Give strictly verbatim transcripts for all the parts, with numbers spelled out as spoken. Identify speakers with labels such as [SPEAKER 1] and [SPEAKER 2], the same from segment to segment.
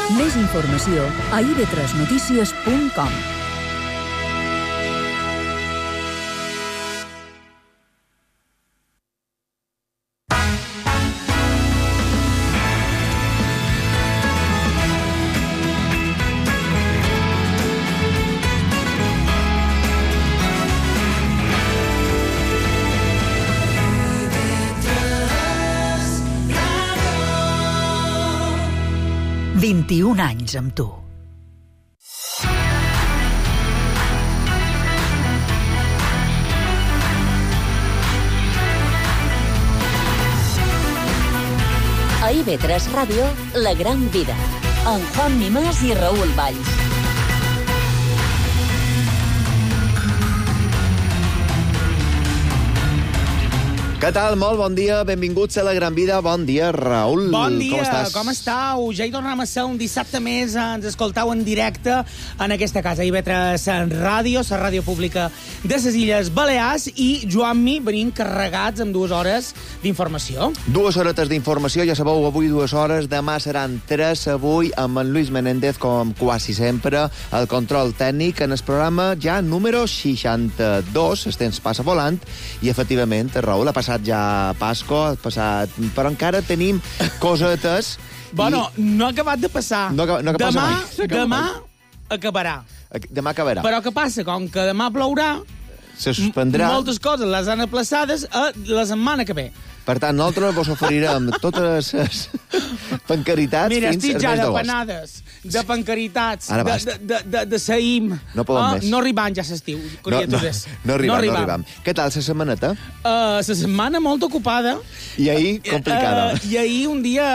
[SPEAKER 1] Més informació a i ve tres notícies punt com. vint-i-un anys amb tu.
[SPEAKER 2] A i ve tres Ràdio, La Gran Vida, amb Juan Mimàs i Raül Valls.
[SPEAKER 3] Què tal? Molt bon dia, benvinguts a La Gran Vida. Bon dia, Raül.
[SPEAKER 4] Bon dia,
[SPEAKER 3] com estàs?
[SPEAKER 4] com estàu? Ja hi tornem a ser un dissabte més. Ens escoltau en directe en aquesta casa. i ve tres Ràdio, la ràdio pública de les Illes Balears, i Joan-mi venim carregats amb dues hores d'informació.
[SPEAKER 3] Dues horetes d'informació, ja sabeu, avui dues hores, demà seran tres, avui amb en Luis Menéndez, com quasi sempre, el control tècnic en el programa ja número seixanta-dos, el temps passa volant, i efectivament, Raül, ha passat ja Pasco, ha passat... però encara tenim cosetes...
[SPEAKER 4] Bueno,
[SPEAKER 3] i...
[SPEAKER 4] no ha acabat de passar.
[SPEAKER 3] No, no acaba
[SPEAKER 4] demà,
[SPEAKER 3] mai.
[SPEAKER 4] demà
[SPEAKER 3] mai.
[SPEAKER 4] acabarà.
[SPEAKER 3] Demà acabarà.
[SPEAKER 4] Però què passa? Com que demà plourà,
[SPEAKER 3] se suspendrà...
[SPEAKER 4] moltes coses les han aplaçades a la setmana que ve.
[SPEAKER 3] Per tant, nosaltres vos oferirem totes les pancaritats
[SPEAKER 4] Mira,
[SPEAKER 3] fins
[SPEAKER 4] estic
[SPEAKER 3] al
[SPEAKER 4] ja
[SPEAKER 3] mes
[SPEAKER 4] de
[SPEAKER 3] d'agost.
[SPEAKER 4] panades, de pancaritats,
[SPEAKER 3] Ara
[SPEAKER 4] de,
[SPEAKER 3] basta.
[SPEAKER 4] de, de, de saïm.
[SPEAKER 3] No podem
[SPEAKER 4] Ah,
[SPEAKER 3] més.
[SPEAKER 4] No arribant ja s'estiu,
[SPEAKER 3] No, no,
[SPEAKER 4] criatures.
[SPEAKER 3] no arribam, no arribam. Què tal la setmaneta?
[SPEAKER 4] Uh, la setmana molt ocupada.
[SPEAKER 3] I ahir, complicada.
[SPEAKER 4] Uh, I ahir un dia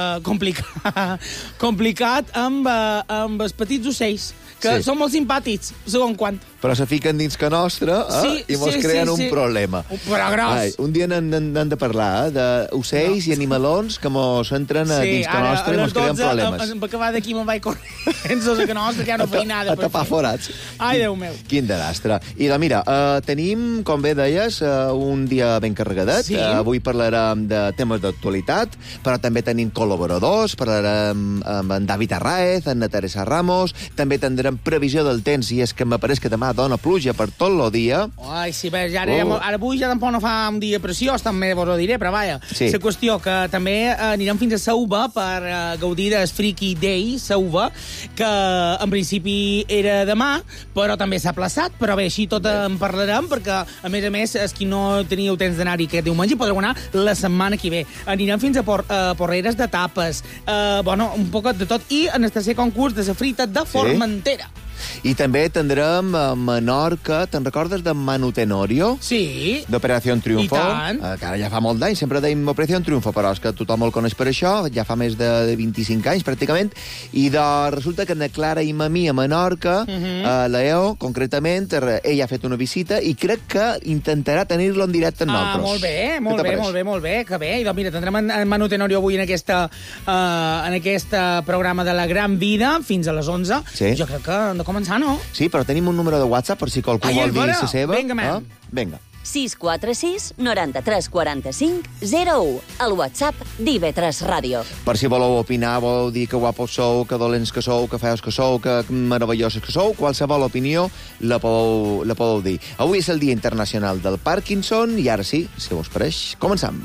[SPEAKER 4] complicat, complicat amb, uh, amb els petits ocells, que
[SPEAKER 3] Sí.
[SPEAKER 4] són molt simpàtics, segon quant.
[SPEAKER 3] Però se fiquen dins que nostra eh?
[SPEAKER 4] Sí,
[SPEAKER 3] i mos
[SPEAKER 4] sí,
[SPEAKER 3] creen
[SPEAKER 4] sí,
[SPEAKER 3] un
[SPEAKER 4] sí.
[SPEAKER 3] problema.
[SPEAKER 4] Però gros.
[SPEAKER 3] Ai, un dia n'hem de parlar, eh? d'ocells no. i animalons que mos entren a
[SPEAKER 4] Sí,
[SPEAKER 3] dins que
[SPEAKER 4] ara,
[SPEAKER 3] nostra
[SPEAKER 4] a
[SPEAKER 3] i
[SPEAKER 4] les
[SPEAKER 3] mos creen
[SPEAKER 4] dotze,
[SPEAKER 3] problemes.
[SPEAKER 4] em va acabar d'aquí, me'n vaig corrents, a que nostra, que ja no feia nada.
[SPEAKER 3] A tapar forats.
[SPEAKER 4] Ai, Déu meu.
[SPEAKER 3] Quin desastre. I doncs mira, uh, tenim, com bé deies, uh, un dia ben carregadet.
[SPEAKER 4] Sí.
[SPEAKER 3] Uh, avui parlarem de temes d'actualitat, però també tenim col·laboradors, parlarem amb en David Arraez, amb la Teresa Ramos, també tindrem previsió del temps, i és que m'apareix que demà dona pluja per tot el dia.
[SPEAKER 4] Ai, sí, bé, ja, ara,
[SPEAKER 3] Oh.
[SPEAKER 4] ara avui ja tampoc no fa un dia preciós, també vos ho diré, però vaja.
[SPEAKER 3] Sí.
[SPEAKER 4] La qüestió que també eh, anirem fins a Sauva per eh, gaudir del Freaky Day, Sauva, que en principi era demà, però també s'ha plaçat, però bé, així tot en parlarem, perquè, a més a més, els qui no teníeu temps d'anar-hi aquest diumenge podreu anar la setmana que ve. Anirem fins a por, eh, Porreres de Tapes, eh, bueno, un poc de tot, i en el tercer concurs de la frita de Formentera.
[SPEAKER 3] I també tindrem a Menorca, te'n recordes de Manu Tenorio?
[SPEAKER 4] Sí.
[SPEAKER 3] D'Operació Triunfo.
[SPEAKER 4] I tant.
[SPEAKER 3] Eh, que ara ja fa molt d'anys, sempre deim Operació Triunfo, però és que tothom el coneix per això, ja fa més de, de vint-i-cinc anys, pràcticament, i de, resulta que na Clara i Mamí a Menorca, uh -huh. a l'E O, concretament, ella ha fet una visita i crec que intentarà tenir-lo en directe amb
[SPEAKER 4] Ah,
[SPEAKER 3] nosaltres.
[SPEAKER 4] molt bé, molt bé, molt bé, molt bé, que bé. I doncs mira, tindrem en, en Manu Tenorio avui en aquesta, uh, en aquest programa de La Gran Vida, fins a les onze.
[SPEAKER 3] Sí.
[SPEAKER 4] Jo crec que hem de començar, no?
[SPEAKER 3] Sí, però tenim un número de WhatsApp per si qualcú
[SPEAKER 4] Ai,
[SPEAKER 3] vol
[SPEAKER 4] el
[SPEAKER 3] dir
[SPEAKER 4] veure.
[SPEAKER 3] la seva.
[SPEAKER 4] Vinga, man.
[SPEAKER 3] Ah, vinga.
[SPEAKER 2] sis quatre sis, noranta-tres, quaranta-cinc, zero u, el WhatsApp d'I ve tres Ràdio.
[SPEAKER 3] Per si voleu opinar, voleu dir que guapos sou, que dolents que sou, que feus que sou, que meravelloses que sou, qualsevol opinió la podeu, la podeu dir. Avui és el Dia Internacional del Parkinson i ara sí, si us pareix, començam.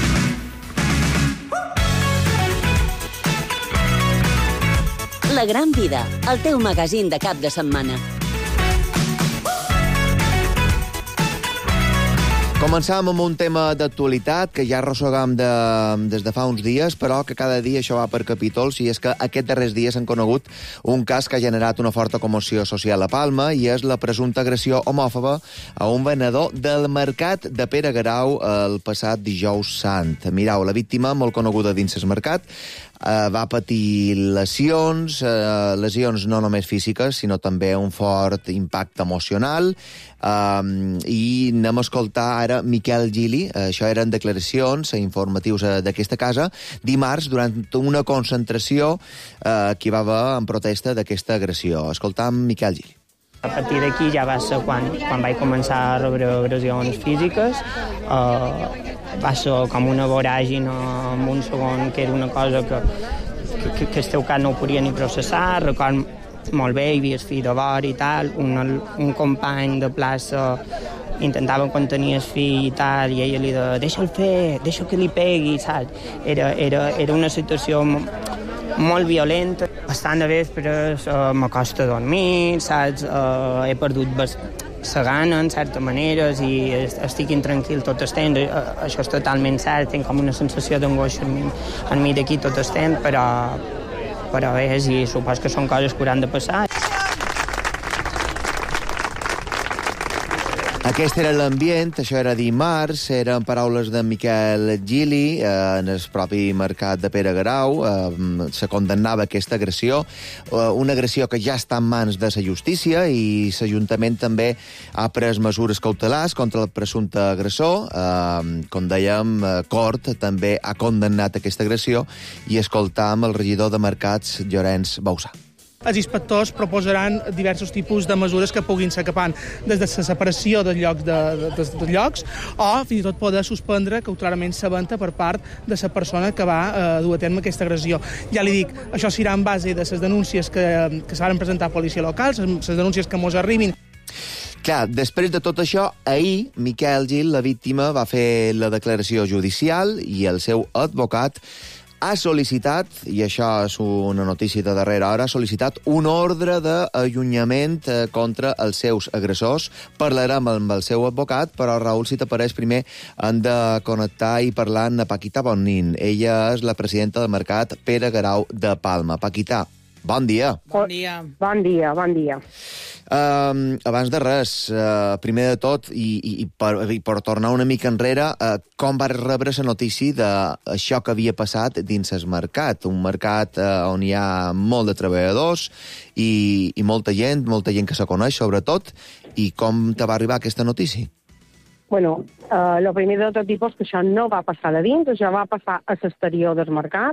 [SPEAKER 2] La Gran Vida, el teu magazín de cap de setmana.
[SPEAKER 3] Començàvem amb un tema d'actualitat que ja arrossegam de, des de fa uns dies, però que cada dia això va per capítols, i és que aquests darrers dies han conegut un cas que ha generat una forta commoció social a Palma, i és la presumpta agressió homòfoba a un venedor del mercat de Pere Guerau el passat dijous sant. Mirau, la víctima, molt coneguda dins el mercat, Uh, va patir lesions, uh, lesions no només físiques, sinó també un fort impacte emocional, uh, i anem a escoltar ara Miquel Gili, uh, això eren declaracions informatius uh, d'aquesta casa, dimarts, durant una concentració uh, que hi va haver en protesta d'aquesta agressió. Escoltam Miquel Gili.
[SPEAKER 5] A partir d'aquí ja va ser quan, quan vaig començar a rebre agressions físiques. Uh, va ser com una voràgina en un segon, que era una cosa que, que, que, que el teu cas no ho podia ni processar, record molt bé, hi havia el fill de vora i tal, un, un company de plaça intentava contenir el fill i tal, i ella li deia, deixa'l fer, deixa que li pegui, saps? Era, era, era una situació molt violenta. Bastant de vespres uh, m'acosta a dormir, saps? Uh, he perdut la gana, en certa manera, i estic intranquil tot el temps. Uh, això és totalment cert, tinc com una sensació d'angoixa en mi, en mi d'aquí tot el temps, però, però és, i supos que són coses que hauran de passar.
[SPEAKER 3] Aquest era l'ambient, això era dimarts, eren paraules de Miquel Gili eh, en el propi mercat de Pere Guerau. Eh, se condemnava aquesta agressió, eh, una agressió que ja està en mans de la justícia, i l'Ajuntament també ha pres mesures cautelars contra el presumpte agressor. Eh, com dèiem, eh, Cort també ha condemnat aquesta agressió, i escoltam el regidor de Mercats, Llorenç Bausà.
[SPEAKER 6] Els inspectors proposaran diversos tipus de mesures que puguin ser capant des de la separació dels llocs, de, de, de, de llocs o fins i tot poder suspendre cautelarment la venda per part de la persona que va eh, dur a terme aquesta agressió. Ja li dic, això serà en base de les denúncies que, que s'han presentat a policia local, les denúncies que mos arribin.
[SPEAKER 3] Clar, després de tot això, ahir Miquel Gil, la víctima, va fer la declaració judicial, i el seu advocat ha sol·licitat, i això és una notícia de darrera hora, ha sol·licitat un ordre d'allunyament contra els seus agressors. Parlarem amb el seu advocat, però Raül, si t'apareix, primer hem de connectar i parlar amb Paquita Bonnin. Ella és la presidenta del mercat Pere Guerau de Palma. Paquita, bon dia.
[SPEAKER 4] Bon dia.
[SPEAKER 7] Bon dia, bon dia.
[SPEAKER 3] Uh, abans de res, uh, primer de tot, i, i, per, i per tornar una mica enrere, uh, com vas rebre la notícia d'això que havia passat dins el mercat? Un mercat uh, on hi ha molt de treballadors i, i molta gent, molta gent que se coneix, sobretot, i com te va arribar aquesta notícia?
[SPEAKER 7] Bueno, uh, lo primer de tot tipus que això no va passar de dins, això va passar a l'exterior del mercat,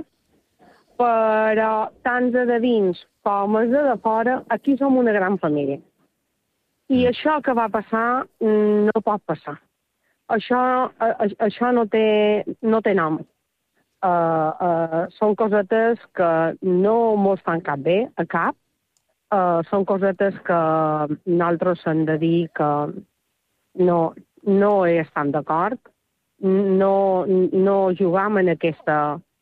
[SPEAKER 7] però tant de dins com els de fora, aquí som una gran família. I això que va passar no pot passar. Això, a, això no té, no té nom. Uh, uh, són cosetes que no mos fan cap bé, a cap. Uh, són cosetes que nosaltres hem de dir que no, no hi estem d'acord. No, no jugam en aquesta...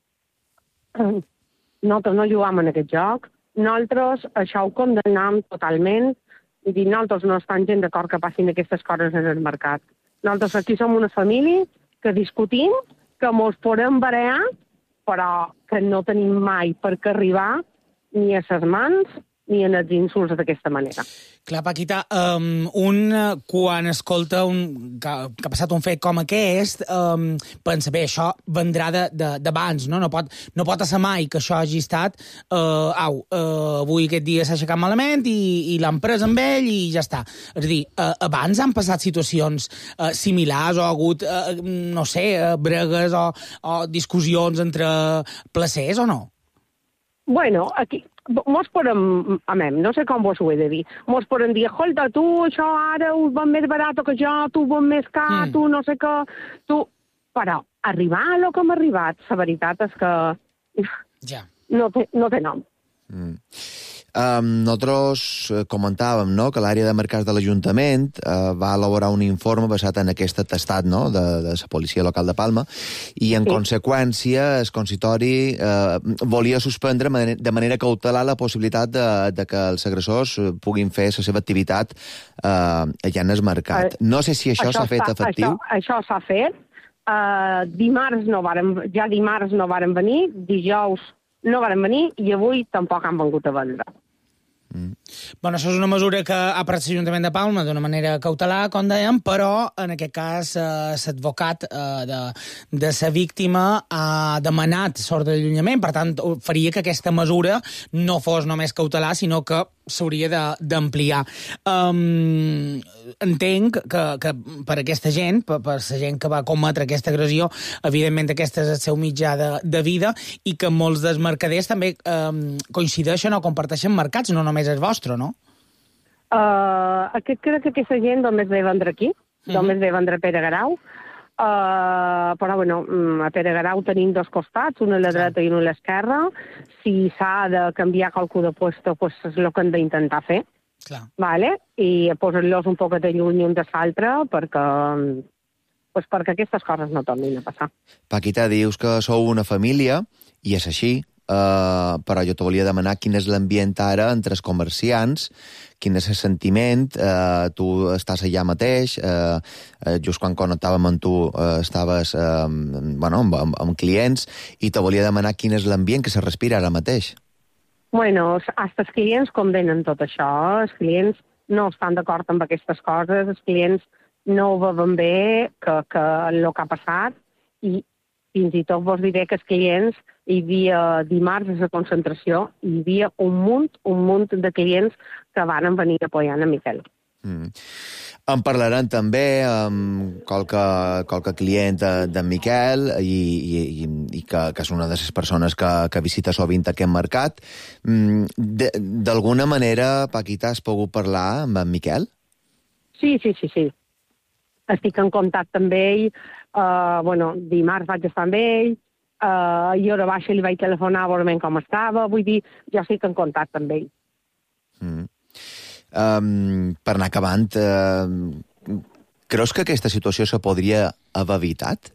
[SPEAKER 7] Nosaltres no jugam en aquest joc. Nosaltres això ho condemnem totalment, i dir, nosaltres no estem gent d'acord que passin aquestes coses en el mercat. Nosaltres aquí som una família que discutim, que mos podem barallar, però que no tenim mai per què arribar ni a ses mans ni en els insults d'aquesta manera.
[SPEAKER 4] Clar, Paquita, um, un, quan escolta un, que, que ha passat un fet com aquest, um, pensa, bé, això vendrà d'abans, no? No pot, no pot ser mai que això hagi estat, uh, au, uh, avui aquest dia s'ha aixecat malament i, i l'han pres amb ell i ja està. És a dir, uh, abans han passat situacions uh, similars, o ha hagut, uh, no sé, uh, bregues o, o discussions entre placers o no?
[SPEAKER 7] Bueno, aquí... Mos podem, amem, no sé com vos ho he de dir, mos podem dir, escolta, tu això ara ho ven més barat que jo, tu ho ven més car, mm. tu no sé què, tu... Però arribar a lo que hem arribat, la veritat és que
[SPEAKER 4] ja.
[SPEAKER 7] no, té, no té nom.
[SPEAKER 3] Mm. Um, nosaltres comentàvem, no?, que l'àrea de mercats de l'Ajuntament uh, va elaborar un informe basat en aquest atestat, no?, de, de la policia local de Palma, i en sí. conseqüència el consistori uh, volia suspendre de manera cautelar la possibilitat de, de que els agressors puguin fer la seva activitat uh, allà en el mercat. No sé si això s'ha fet efectiu.
[SPEAKER 7] Això, això s'ha fet. Uh, dimarts no varen, ja dimarts no varen venir, dijous no varen venir i avui tampoc han vengut a vendre.
[SPEAKER 3] Mm.
[SPEAKER 4] Bueno, això és una mesura que ha pres l'Ajuntament de Palma d'una manera cautelar, com dèiem, però en aquest cas eh, l'advocat eh, de, de la víctima ha demanat sort d'allunyament, per tant faria que aquesta mesura no fos només cautelar, sinó que s'hauria d'ampliar. Um, entenc que, que per aquesta gent, per, per la gent que va cometre aquesta agressió, evidentment aquest és el seu mitjà de, de vida, i que molts dels mercaders també um, coincideixen o comparteixen mercats, no només el vostre, no?
[SPEAKER 7] Uh, aquest, crec que aquesta gent només ve a vendre aquí, mm-hmm. només ve a vendre Pere Guerau. Uh, però, bueno, a Pere Garau tenim dos costats, una a la dreta i una a l'esquerra. Si s'ha de canviar qualcú de puesto, pues és el que hem d'intentar fer.
[SPEAKER 4] Clar.
[SPEAKER 7] Vale? I posar-los un poc de lluny un de l'altre perquè, pues perquè aquestes coses no tornin a passar.
[SPEAKER 3] Paquita, dius que sou una família, i és així, Uh, però jo te volia demanar quin és l'ambient ara entre els comerciants, quin és el sentiment. Uh, tu estàs allà mateix, uh, uh, just quan connectàvem amb tu uh, estaves uh, bueno, amb, amb, amb clients, i te volia demanar quin és l'ambient que se respira ara mateix.
[SPEAKER 7] Bueno, hasta els clients condenen tot això, els clients no estan d'acord amb aquestes coses, els clients no ho veuen bé que, que el que ha passat, i fins i tot vos diré que els clients, hi havia dimarts a la concentració, hi havia un munt, un munt de clients que van venir apoyant a Miquel.
[SPEAKER 3] Mm. En parlaran també amb qualque, qualque client d'en Miquel i, i, i que, que és una de les persones que, que visita sovint aquest mercat. Mm, d'alguna manera, Paquita, has pogut parlar amb en Miquel?
[SPEAKER 7] Sí, sí, sí, sí. Estic en contacte amb ell. Uh, bueno, dimarts vaig estar amb ell, uh, i hora baixa li vaig telefonar a veure com estava. Vull dir, jo estic en contacte amb ell.
[SPEAKER 3] Mm. Um, per anar acabant, uh, creus que aquesta situació se podria haver evitat?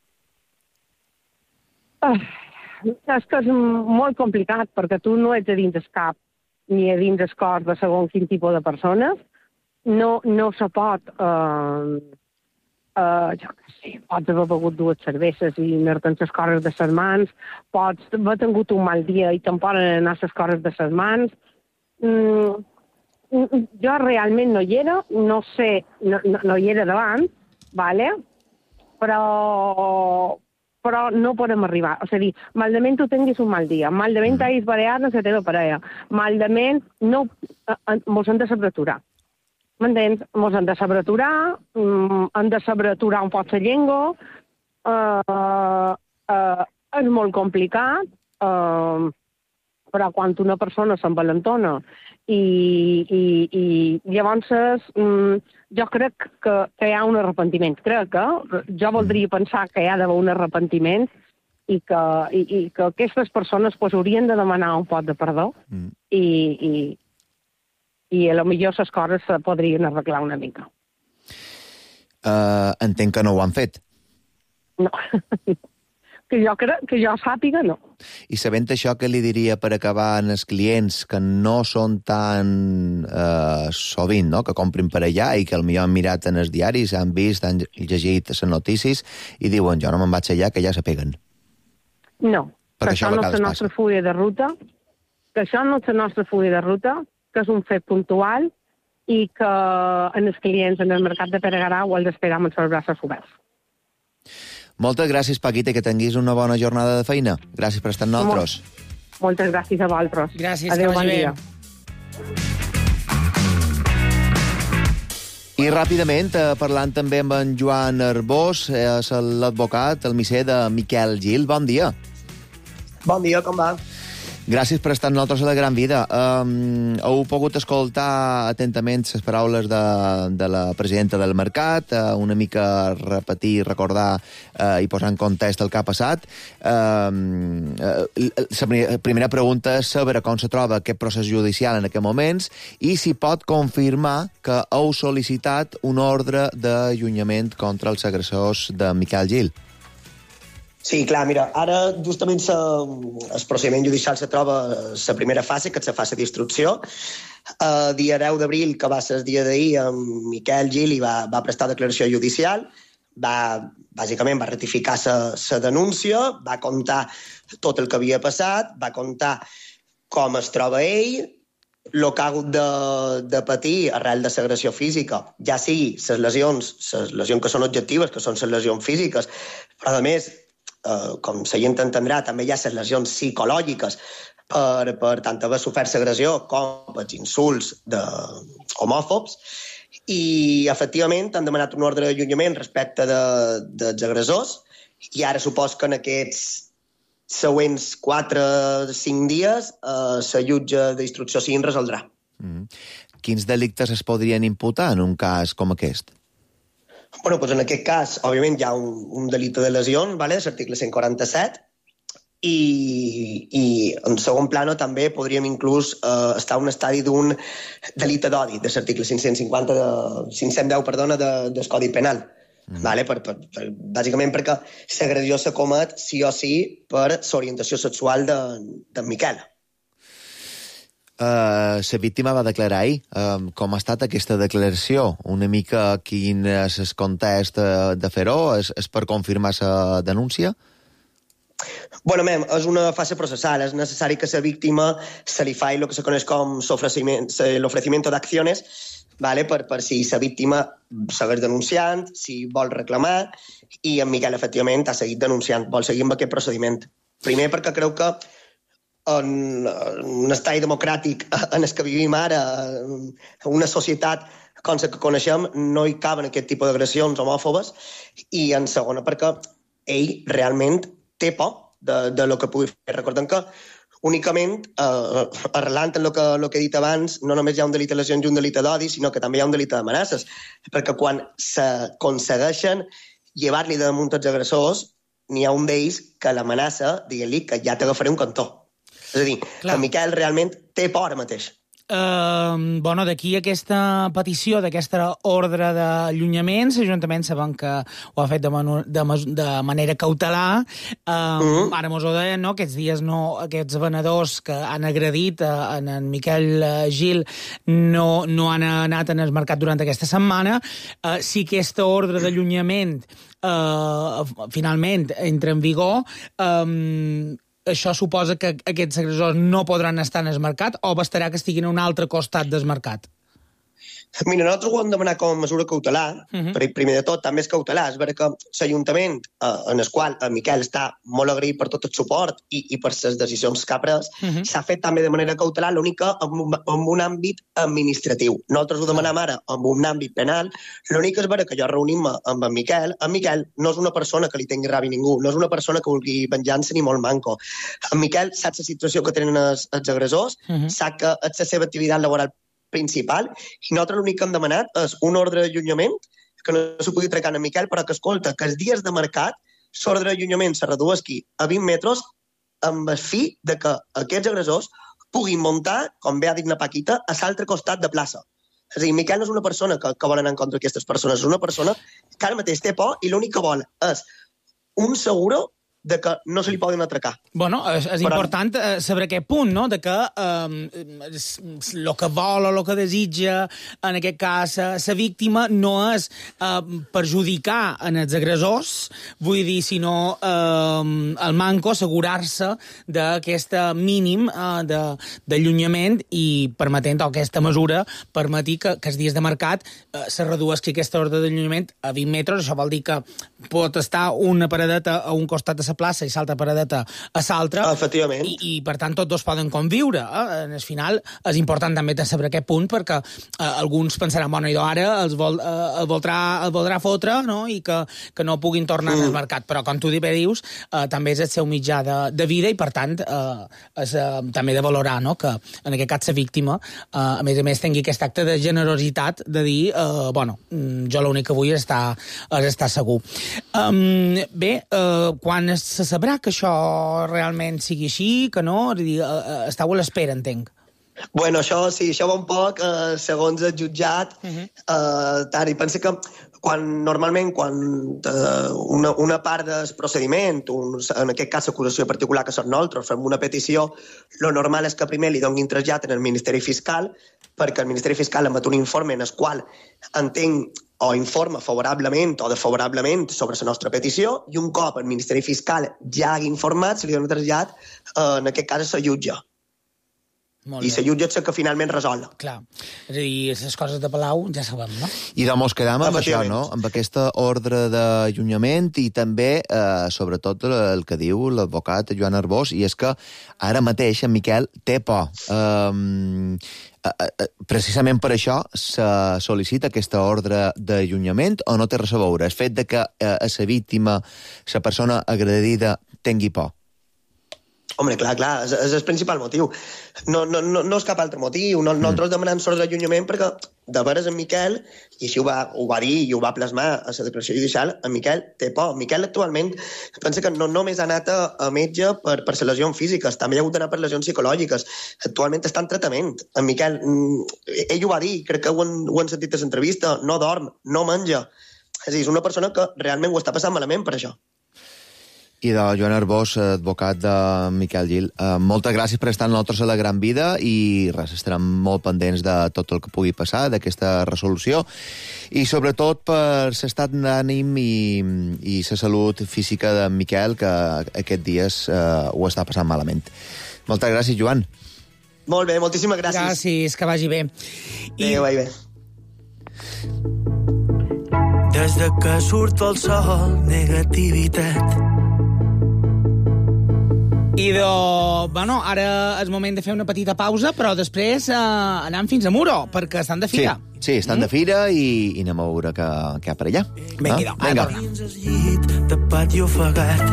[SPEAKER 7] Uh, és que és molt complicat, perquè tu no ets a dins del cap ni a dins del cor de segons quin tipus de persones. No, no se pot... Uh, uh, jo què sé, pots haver begut dues cerveses i anar-te'n les coses de les mans, pots haver tingut un mal dia i te'n poden anar les coses de les mans. Mm, jo realment no hi era, no sé, no, no, no hi era davant, vale? però, però no podem arribar. O sigui, malament tu tinguis un mal dia, malament t'hagis barallat amb la teva parella, malament no, mos hem de saber aturar. M'entens? Mos hem de saber aturar, mm, hem de saber aturar un poc la llengua, uh, uh, és molt complicat, uh, però quan una persona s'envalentona i, i, i llavors um, jo crec que, que hi ha un arrepentiment. Crec que jo voldria pensar que hi ha d'haver un arrepentiment i que, i, i que aquestes persones pues, haurien de demanar un pot de perdó mm. i, i i a lo millor les coses se podrien arreglar una mica.
[SPEAKER 3] Uh, entenc que no ho han fet.
[SPEAKER 7] No. que, jo crec, que jo sàpiga, no.
[SPEAKER 3] I sabent això, què li diria per acabar en els clients que no són tan uh, sovint, no? Que comprin per allà i que potser han mirat en els diaris, han vist, han llegit les notícies i diuen, jo no me'n vaig allà, que ja se peguen.
[SPEAKER 7] No,
[SPEAKER 3] perquè
[SPEAKER 7] que això no és la nostra fulla de ruta, que això no és la nostra fulla de ruta, que és un fet puntual i que en els clients en el mercat de Pere Garau els esperam amb els braços oberts.
[SPEAKER 3] Moltes gràcies, Paquita, i que tinguis una bona jornada de feina. Gràcies per estar amb nosaltres.
[SPEAKER 7] Molt, moltes gràcies a vosaltres.
[SPEAKER 4] Gràcies,
[SPEAKER 7] adéu,
[SPEAKER 4] que vagi bé.
[SPEAKER 3] I ràpidament, eh, parlant també amb en Joan Arbós, és l'advocat, el misser de Miquel Gil. Bon dia.
[SPEAKER 8] Bon dia, com va?
[SPEAKER 3] Gràcies per estar amb nosaltres a la Gran Vida. Um, heu pogut escoltar atentament les paraules de, de la presidenta del mercat, uh, una mica repetir, recordar uh, i posar en context el que ha passat. Um, uh, la primera pregunta és saber com se troba aquest procés judicial en aquests moments i si pot confirmar que heu sol·licitat un ordre d'allunyament contra els agressors de Miquel Gil.
[SPEAKER 8] Sí, clar, mira, ara justament sa, el procediment judicial se troba la primera fase, que és la fase d'instrucció. El dia deu d'abril, que va ser el dia d'ahir, en Miquel Gil va, va prestar declaració judicial, va, bàsicament va ratificar la denúncia, va contar tot el que havia passat, va contar com es troba ell, el que ha hagut de, de patir arrel de l'agressió física, ja sigui les lesions, les lesions que són objectives, que són les lesions físiques, però a més, Uh, com la gent entendrà, també hi ha les lesions psicològiques per, per tant haver sofert l'agressió com els insults de homòfobs i efectivament han demanat un ordre d'allunyament respecte de, dels agressors i ara supos que en aquests següents quatre o cinc dies uh, la jutge d'instrucció sí en resoldrà.
[SPEAKER 3] Mm. Quins delictes es podrien imputar en un cas com aquest?
[SPEAKER 8] Bueno, doncs en aquest cas, òbviament, hi ha un, un delicte de lesions, ¿vale? l'article cent quaranta-set, i, i en segon plano també podríem inclús eh, estar en un estadi d'un delicte d'odi, de l'article cinc-cents cinquanta, de, cinc-cents deu, perdona, de, del Codi Penal. Mm. Vale? Per, per, per, bàsicament perquè l'agressió se comet sí o sí per l'orientació sexual de, de Miquel.
[SPEAKER 3] Uh, la víctima va declarar ahir. Uh, com ha estat aquesta declaració? Una mica quin és el context de, de fer-ho? És, és per confirmar la denúncia?
[SPEAKER 8] Bueno, mem, és una fase processal. És necessari que la víctima se li faci el que se coneix com l'ofrecimiento d'acciones, vale? per, per si la víctima segueix denunciant, si vol reclamar, i en Miquel, efectivament, ha seguit denunciant, vol seguir amb aquest procediment. Primer perquè creu que en un estat democràtic en el que vivim ara, en una societat com la que coneixem, no hi caben aquest tipus d'agressions homòfobes, i en segona perquè ell realment té por de, de lo que pugui fer. Recordem que únicament, eh, arrelant en el que, lo que he dit abans, no només hi ha un delicte de lesions i un delicte d'odi, sinó que també hi ha un delicte d'amenaces, perquè quan s'aconsegueixen llevar-li de damunt els agressors, n'hi ha un d'ells que l'amenaça, diguent-li que ja t'agafaré un cantó. És a dir, Clar. que Miquel realment té por ara mateix.
[SPEAKER 4] Uh, bueno, d'aquí aquesta petició, d'aquesta ordre d'allunyament, l'Ajuntament sabem que ho ha fet de, manu, de, de manera cautelar. Uh, mm-hmm. Ara mos ho deien, no?, aquests dies no, aquests venedors que han agredit uh, en, en Miquel uh, Gil no, no han anat en el mercat durant aquesta setmana. Uh, si aquesta ordre d'allunyament uh, finalment entra en vigor, um, això suposa que aquests agressors no podran estar en el mercat o bastarà que estiguin a un altre costat del mercat?
[SPEAKER 8] Mira, nosaltres ho hem demanat com a mesura cautelar, uh-huh. però primer de tot també és cautelar, és vera que l'Ajuntament, eh, en el qual el Miquel està molt agraït per tot el suport i, i per les decisions que ha pres, uh-huh. s'ha fet també de manera cautelar, l'única en, en un àmbit administratiu. Nosaltres ho demanem ara en un àmbit penal, l'únic és vera que jo reunim-me amb en Miquel. En Miquel no és una persona que li tingui ràbia ningú, no és una persona que vulgui venjança ni molt manco. En Miquel sap la situació que tenen els, els agressors, uh-huh. sap que és la seva activitat laboral principal, i nosaltres l'únic que hem demanat és un ordre d'allunyament que no s'ho pugui trecar en Miquel, però que, escolta, que els dies de mercat l'ordre d'allunyament se redueixi a vint metres amb el fi de que aquests agressors puguin muntar, com bé ha dit na Paquita, a l'altre costat de plaça. És a dir, Miquel no és una persona que, que vol anar en contra d'aquestes persones, és una persona que ara mateix té por i l'únic que vol és un seguro de que no se li poden atracar.
[SPEAKER 4] Bueno, és, és Però... important eh, saber aquest punt, no?, de que eh, el que vol o el que desitja, en aquest cas, la víctima, no és eh, perjudicar en els agressors, vull dir, sinó eh, el manco assegurar-se d'aquest mínim eh, d'allunyament i permetent, o aquesta mesura, permetir que, que els dies de mercat eh, se redueixi aquesta ordre d'allunyament a vint metres. Això vol dir que pot estar una paradeta a un costat de la plaça i l'altra paradeta a l'altra.
[SPEAKER 8] Efectivament.
[SPEAKER 4] I, I, per tant, tots dos poden conviure. Eh? En el final, és important també de saber aquest punt, perquè eh, alguns pensaran, bueno, idò ara els, vol, eh, el, voldrà, el voldrà fotre, no?, i que, que no puguin tornar mm. al mercat. Però, com tu bé dius, eh, també és el seu mitjà de, de vida i, per tant, eh, és eh, també de valorar, no?, que, en aquest cas, la víctima, eh, a més a més, tingui aquest acte de generositat de dir, eh, bueno, jo l'únic que vull és estar, és estar segur. Um, bé, eh, quan es se sabrà que això realment sigui així, que no? Estau a l'espera, entenc.
[SPEAKER 8] Bueno, això sí, això va un poc eh, segons el jutjat. Uh-huh. eh, tant, i penso que quan, normalment, quan eh, una, una part del procediment, un, en aquest cas l'acusació particular que som nosaltres, fem una petició, lo normal és que primer li donin trasllat en el Ministeri Fiscal, perquè el Ministeri Fiscal emet un informe en el qual entenc o informa favorablement o desfavorablement sobre la nostra petició, i un cop el Ministeri Fiscal ja hagi informat, se li dona trasllat, eh, en aquest cas, a la jutge. I la jutge és que finalment resol.
[SPEAKER 4] Clar. És a dir, les coses de Palau ja sabem, no?
[SPEAKER 3] I doncs quedam amb això, no?, amb aquesta ordre d'allunyament i també, eh, sobretot, el que diu l'advocat Joan Arbós, i és que ara mateix en Miquel té por. Eh, eh, precisament per això se sol·licita aquesta ordre d'allunyament o no té res a veure? El fet de que eh, a la víctima, la persona agredida, tingui por?
[SPEAKER 8] Home, clar, clar, és, és el principal motiu. No, no, no, no és cap altre motiu. No, nosaltres demanem sort d'allunyament perquè, de veres, en Miquel, i així ho va, ho va dir i ho va plasmar a la declaració judicial, en Miquel té por. Miquel actualment pensa que no només ha anat a, a metge per, per les lesions físiques, també ha hagut d'anar per lesions psicològiques. Actualment està en tractament. En Miquel, ell ho va dir, crec que ho han, ho han sentit a l'entrevista, no dorm, no menja. És a dir, és una persona que realment ho està passant malament per això.
[SPEAKER 3] I de Joan Arbós, advocat de Miquel Gil. Uh, moltes gràcies per estar amb nosaltres a La Gran Vida i res, estarem molt pendents de tot el que pugui passar, d'aquesta resolució, i sobretot per l'estat d'ànim i, i la salut física de Miquel, que aquests dies uh, ho està passant malament. Moltes gràcies, Joan.
[SPEAKER 8] Molt bé, moltíssimes gràcies.
[SPEAKER 4] Gràcies, que vagi bé.
[SPEAKER 8] I... Adéu, vagi bé.
[SPEAKER 9] Des de que surt el sol, negativitat.
[SPEAKER 4] I de... Bueno, ara és moment de fer una petita pausa, però després eh, anem fins a Muro, perquè estan de fira.
[SPEAKER 3] Sí, sí estan mm? de fira i, i anem a veure què, què hi ha per allà.
[SPEAKER 4] Vinga, ah? Vinga.
[SPEAKER 9] Dins el llit, tapat i ofegat.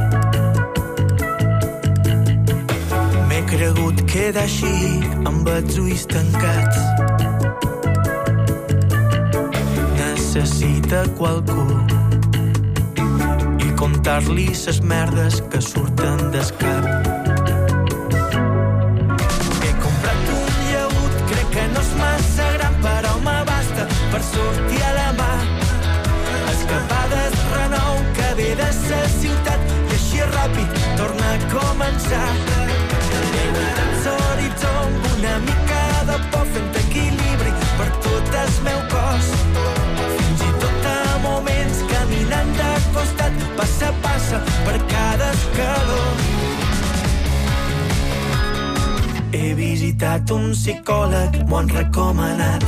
[SPEAKER 9] M'he cregut quedar així, amb els ulls tancats. Necessita qualcú contar-li ses merdes que surten del cap. He comprat un llaüt, crec que no és massa gran, però m'abasta per sortir a la mà. Escapades renou que ve de sa ciutat i així ràpid torna a començar. He voltat l'horitzó amb una mica de por fent equilibri per tot el meu cos. Fins i tot a moments caminant de costat, passa a passa per cada escaló. He visitat un psicòleg, m'ho han recomanat.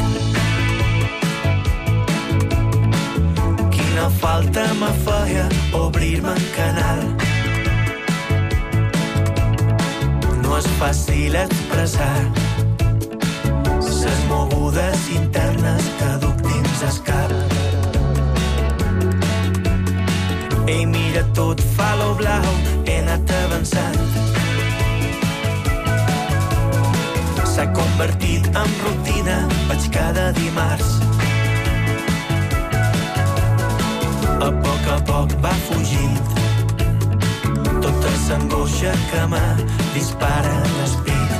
[SPEAKER 9] Quina falta me feia obrir-me en canal. No és fàcil expressar ses mogudes internes que duc dins el cap. Ei, mira, tot fa lo blau, he anat avançant. S'ha convertit en rutina, vaig cada dimarts. A poc a poc va fugint tota l'angoixa que me dispara l'esprit.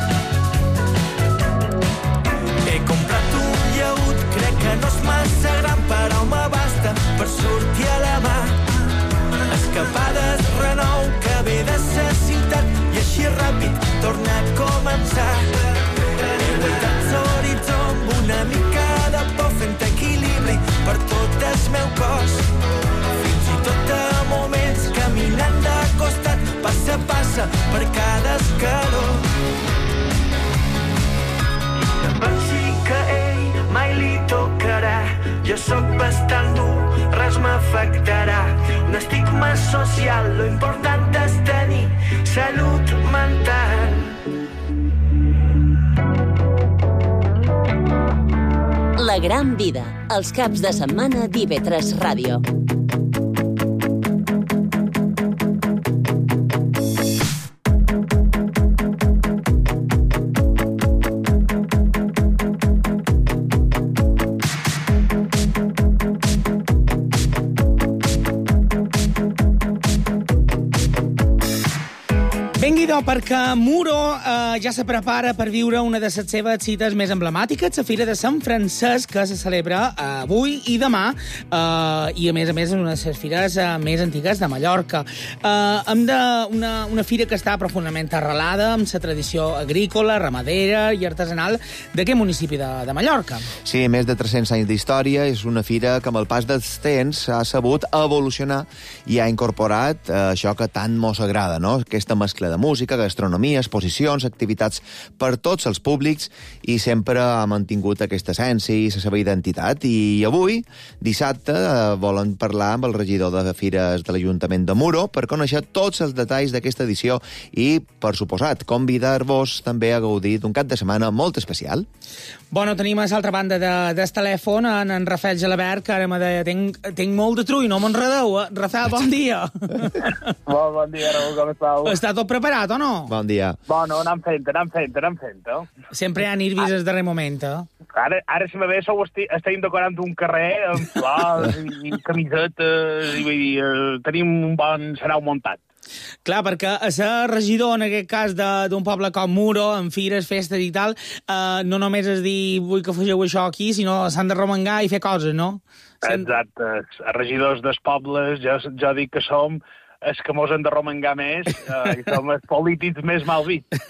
[SPEAKER 9] He comprat un llaüt, crec que no és massa gran, però m'abasta per sortir a la mà. Escapades renou que ve de sa ciutat i així ràpid torna a començar. He voltat l'horitzó amb una mica de por fent equilibri per tot el meu cos. Fins i tot a moments caminant de costat, passa a passa per cada escaló. No pensi que ell mai li tocarà, jo sóc bastant dur, res m'afectarà. Un estigma social, lo important és tenir salut mental.
[SPEAKER 2] La Gran Vida, els caps de setmana d'I V tres Ràdio.
[SPEAKER 4] Perquè Muro eh, ja se prepara per viure una de les seves cites més emblemàtiques, la Fira de Sant Francesc, que se celebra eh, avui i demà, eh, i a més a més és una de les fires eh, més antigues de Mallorca. Eh, hem de una, una fira que està profundament arrelada amb la tradició agrícola, ramadera i artesanal d'aquest municipi de, de Mallorca.
[SPEAKER 3] Sí, més de tres-cents anys d'història, és una fira que amb el pas dels temps ha sabut evolucionar i ha incorporat eh, això que tant mos agrada, no? Aquesta mescla de música, gastronomia, exposicions, activitats per tots els públics i sempre ha mantingut aquesta essència i la seva identitat. I avui, dissabte, volen parlar amb el regidor de Fires de l'Ajuntament de Muro per conèixer tots els detalls d'aquesta edició i, per suposat, convidar-vos també a gaudir d'un cap de setmana molt especial.
[SPEAKER 4] Bueno, tenim a l'altra banda de, del telèfon en, en Rafael Gelabert, que ara me deia, tinc, tinc molt de trull, no m'enredeu, eh? Rafael, bon dia.
[SPEAKER 10] Molt bon dia, Raúl, com estàu?
[SPEAKER 4] Està tot preparat, o no?
[SPEAKER 3] Bon dia.
[SPEAKER 10] Bueno, anem fent, anem fent, anem fent, eh?
[SPEAKER 4] Sempre hi ha nervis al darrer moment, eh?
[SPEAKER 10] Ara, ara si me ve, sou esti estem decorant un carrer amb flors i, i camisetes, i vull dir, eh, tenim un bon sarau muntat.
[SPEAKER 4] Clar, perquè a ser regidor, en aquest cas, d'un poble com Muro, amb fires, festes i tal, eh, no només és dir vull que fegeu això aquí, sinó s'han de romangar i fer coses, no?
[SPEAKER 10] Exacte. Els regidors dels pobles, jo, jo dic que som els que mos han de romangar més eh, i som els polítics més mal vits.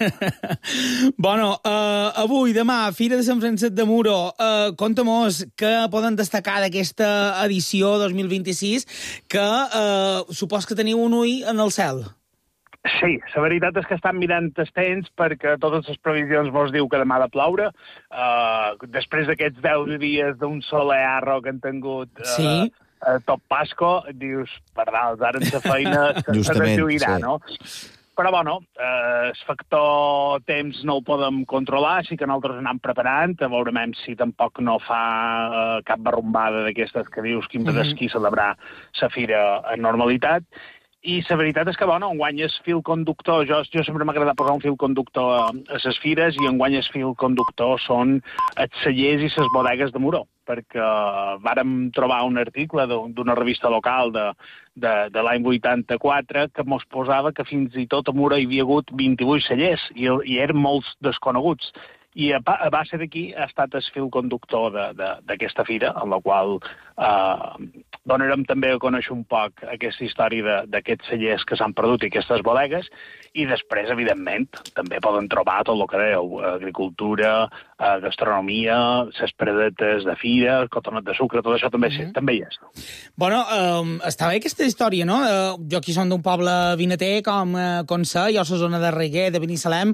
[SPEAKER 4] Bueno, eh, avui, demà, Fira de Sant Francesc de Muro, eh, conta-mos què poden destacar d'aquesta edició dos mil vint-i-sis, que eh, supos que teniu un ull en el cel.
[SPEAKER 10] Sí, la veritat és que estan mirant els temps perquè totes les previsions mos diu que demà ha de ploure. Uh, després d'aquests deu dies d'un solearro que han tingut uh,
[SPEAKER 4] sí.
[SPEAKER 10] uh, tot Pasco, dius, perdals, ara en la feina se deslluirà, sí. No? Però, bueno, eh, el factor temps no el podem controlar, sí que nosaltres anem preparant, a veurem si tampoc no fa eh, cap barrumbada d'aquestes que dius que hem de desquí celebrar la fira en normalitat. I la veritat és que, bueno, enguany és fil conductor. Jo, jo sempre m'ha agradat posar un fil conductor a, a les fires i enguany el fil conductor són els cellers i les bodegues de Muro, perquè vàrem trobar un article d'una revista local de, de, de l'any vuitanta-quatre que mos posava que fins i tot a Muro hi havia hagut vint-i-vuit cellers i, i eren molts desconeguts. I a, a base d'aquí ha estat el fil conductor d'aquesta fira, en la qual eh, donarem també a conèixer un poc aquesta història d'aquests cellers que s'han perdut i aquestes bodegues, i després, evidentment, també poden trobar tot el que dèieu, agricultura, eh, gastronomia, les paradetes de fira, cotonet de sucre, tot això també, mm-hmm. també hi és. No?
[SPEAKER 4] Bueno, eh, està bé aquesta història, no? Eh, jo aquí som d'un poble vinater com eh, Consà, jo a la zona de Reguer, de Binissalem,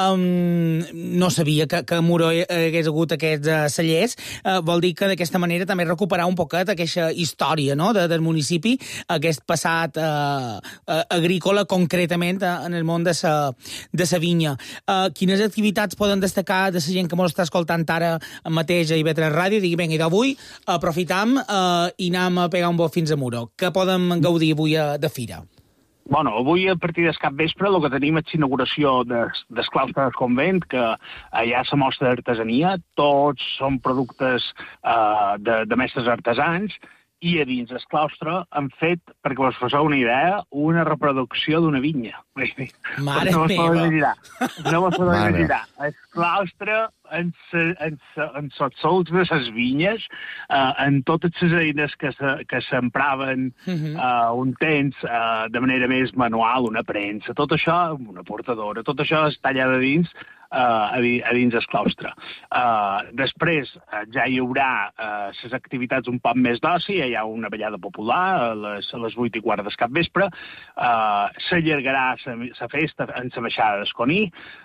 [SPEAKER 4] eh, no sabia que, que a Muro hagués hagut aquests uh, cellers, uh, vol dir que d'aquesta manera també recuperar un poquet aquesta història, no?, de, del municipi, aquest passat uh, uh, agrícola concretament uh, en el món de sa, de sa vinya. Uh, quines activitats poden destacar de la gent que mos està escoltant ara mateix a I V tres Ràdio? Digui, vinga, i d'avui aprofitam uh, i anem a pegar un bot fins a Muro. Què podem gaudir avui uh, de fira?
[SPEAKER 10] Bueno, avui, a partir del cap vespre, el que tenim és l'inauguració des, des claustre del convent, que allà se mostra d'artesania, tots són productes eh, de, de mestres artesans, i a dins del claustre han fet, perquè us feu una idea, una reproducció d'una vinya.
[SPEAKER 4] Mare
[SPEAKER 10] no
[SPEAKER 4] meva!
[SPEAKER 10] No m'ho podeu imaginar. El claustre, en, se, en, se, en sots de les vinyes, eh, en totes les eines que s'empraven se, uh-huh. eh, un temps eh, de manera més manual, una premsa, tot això, una portadora, tot això es talla de dins, Uh, a, a dins del claustre. Uh, després uh, ja hi haurà les uh, activitats un poc més d'oci, hi ha una ballada popular a les, a les vuit i quart del capvespre, uh, s'allargarà la festa en la baixada d'Esconí,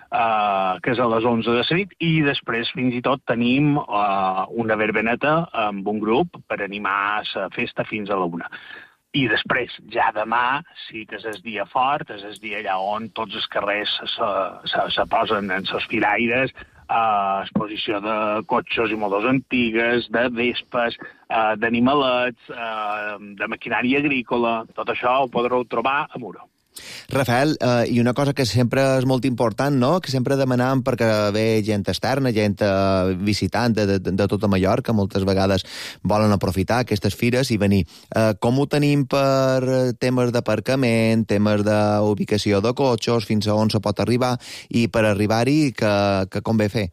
[SPEAKER 10] uh, que és a les onze de la nit, i després fins i tot tenim uh, una verbeneta amb un grup per animar la festa fins a la una. I després, ja demà, sí que és el dia fort, és el dia allà on tots els carrers se, se, se posen en les firaires, eh, exposició de cotxes i motos antigues, de vespes, eh, d'animalets, eh, de maquinària agrícola, tot això ho podreu trobar a Muro.
[SPEAKER 3] Rafael, eh, i una cosa que sempre és molt important, no?, que sempre demanàvem perquè ve gent externa, gent eh, visitant de, de, de tota Mallorca, moltes vegades volen aprofitar aquestes fires i venir. Eh, com ho tenim per temes d'aparcament, temes d'ubicació de cotxes, fins a on se pot arribar, i per arribar-hi, que, que convé fer?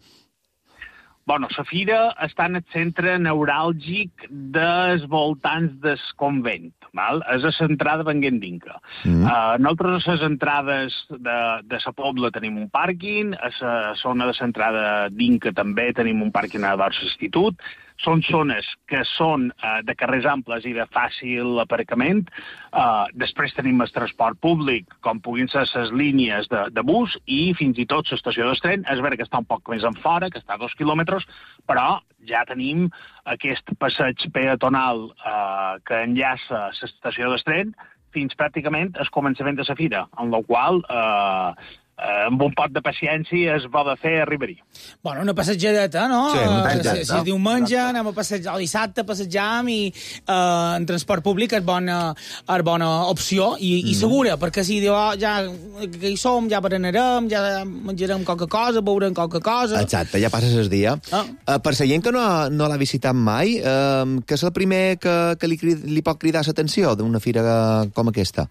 [SPEAKER 10] Bueno, la fira està en el centre neuràlgic dels voltants del convent. Val? És a l'entrada venguent d'Inca. Mm. Uh, nosaltres a les entrades de, de la Pobla tenim un pàrquing, a la zona de l'entrada d'Inca també tenim un pàrquing a dalt l'institut. Són zones que són uh, de carrers amples i de fàcil aparcament. Uh, després tenim el transport públic, com puguin ser les línies de, de bus, i fins i tot l'estació del tren. És vera que està un poc més en fora, que està a dos quilòmetres, però ja tenim aquest passeig peatonal uh, que enllaça l'estació del tren fins pràcticament al començament de la fira, en la qual eh, eh, amb un pot de paciència es va de fer arribar-hi.
[SPEAKER 4] Bueno, una passejadeta, no?
[SPEAKER 3] Sí, una
[SPEAKER 4] passejadeta.
[SPEAKER 3] passejadeta.
[SPEAKER 4] Si és diumenge, anem a passejar, el dissabte passejam i eh, en transport públic és bona, és bona opció i, mm. i segura, perquè si diu, oh, ja que hi som, ja berenarem, ja menjarem qualque cosa, veurem qualque cosa...
[SPEAKER 3] Exacte, ja passes el dia. Ah. Uh, per la gent que no, no l'ha visitat mai, uh, què és el primer que, que li, li pot cridar l'atenció d'una fira com aquesta?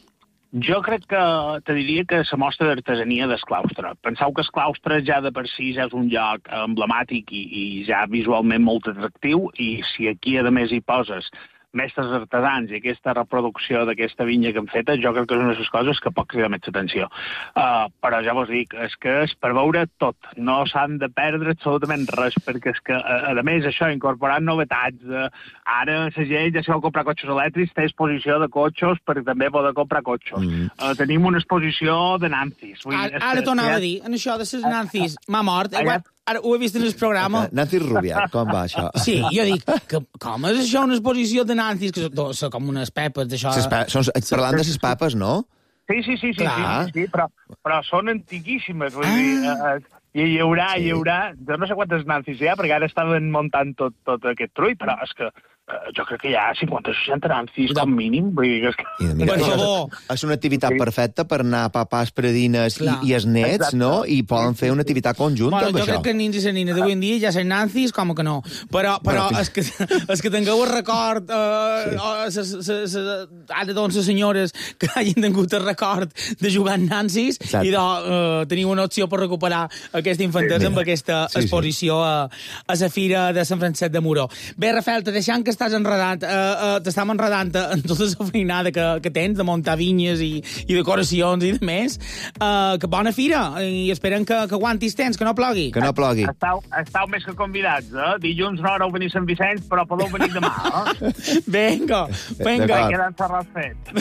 [SPEAKER 10] Jo crec que te diria que la mostra d'artesania del claustre. Penseu que el claustre ja de per si ja és un lloc emblemàtic i, i ja visualment molt atractiu, i si aquí a més hi poses mestres artesans i aquesta reproducció d'aquesta vinya que hem feta, jo crec que és una de les coses que pot cridar més atenció. Uh, però ja vos dic, és que és per veure tot. No s'han de perdre absolutament res, perquè és que, a, a més, això, incorporant novetats. Uh, ara la gent, ja si vol comprar cotxes elèctrics, té exposició de cotxes perquè també poder comprar cotxes. Mm. Uh, tenim una exposició de Nancis. Vull
[SPEAKER 4] dir, ara ara tornava ja... a dir, en això de les Nancis, m'ha mort. Igual... Ara ho he vist en el programa.
[SPEAKER 3] Nancy Rubiat, com va això?
[SPEAKER 4] Sí, jo dic, que, com és això una exposició de Nancy's, que són, són com unes pepes d'això...
[SPEAKER 3] Pe són, parlant de les papes, no?
[SPEAKER 10] Sí, sí, sí, sí, sí, sí, però, però són antiquíssimes, vull ah. dir... Eh, i hi haurà, sí. hi haurà... Jo no sé quantes Nancy's hi ha, perquè ara estaven muntant tot, tot aquest trull, però és que Uh, jo crec que hi ha cinquanta o seixanta Nancy's com mínim. Vull dir que és, que...
[SPEAKER 3] Mira, mira, és, és una activitat sí. perfecta per anar a papàs, predines i, i els nets, exacte. No? I poden fer una activitat conjunta
[SPEAKER 4] bueno,
[SPEAKER 3] amb
[SPEAKER 4] jo
[SPEAKER 3] això.
[SPEAKER 4] Jo crec que nins i les nines d'avui en dia ja són Nancy's, com que no. Però, però bueno, és, que, és que tingueu el record, uh, sí. ses, ses, ses, ara doncs les senyores que hagin tingut el record de jugar en Nancy's exacte. I de, uh, teniu una opció per recuperar aquesta infantesa sí, amb aquesta sí, exposició sí. A, a la Fira de Sant Francesc de Moró. Bé, Rafael, te deixant que estàs enredat, uh, uh, t'estàs enredant en tota la feinada que, que tens de muntar vinyes i, i decoracions i de més. Uh, que bona fira, i esperen que, que aguantis temps, que no plogui.
[SPEAKER 3] Que no plogui.
[SPEAKER 10] Estau, estau més que convidats, eh? Dilluns no haureu venir a Sant Vicenç, però podeu venir demà, eh?
[SPEAKER 4] Vinga, vinga.
[SPEAKER 10] Queda encerrat fet.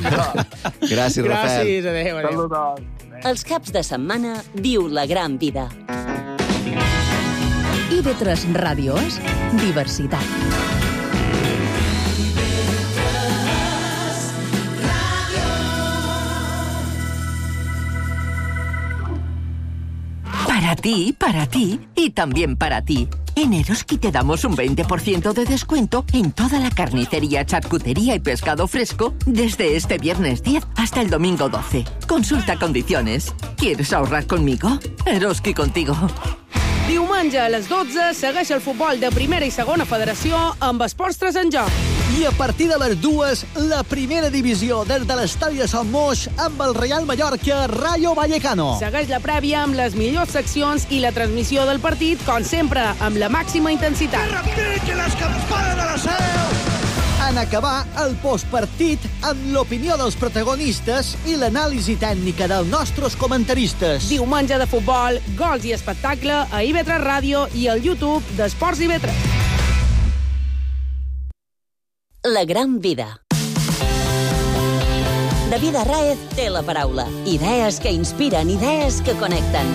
[SPEAKER 3] Gràcies, Rafael.
[SPEAKER 4] Gràcies, adéu, adéu.
[SPEAKER 10] Saludos.
[SPEAKER 2] Els caps de setmana viu la gran vida.
[SPEAKER 1] I V tres Ràdio és diversitat.
[SPEAKER 11] Para ti, para ti y también para ti. En Eroski te damos un veinte por ciento de descuento en toda la carnicería, charcutería y pescado fresco desde este viernes diez hasta el domingo doce. Consulta condiciones. ¿Quieres ahorrar conmigo? Eroski contigo.
[SPEAKER 12] Diumenge a les dotze segueix el futbol de primera i segona federació amb Esports tres en joc.
[SPEAKER 13] I a partir de les dues, la primera divisió des de l'estadi de Sant Moix amb el Real Mallorca Rayo Vallecano.
[SPEAKER 12] Segueix la prèvia amb les millors seccions i la transmissió del partit, com sempre, amb la màxima intensitat.
[SPEAKER 13] Que repique les campanes de la seu! En acabar el postpartit amb l'opinió dels protagonistes i l'anàlisi tècnica dels nostres comentaristes.
[SPEAKER 12] Diumenge de futbol, gols i espectacle a I V tres Ràdio i al YouTube d'Esports I V tres.
[SPEAKER 2] La gran vida. David Arráez té la paraula. Idees que inspiren, idees que connecten.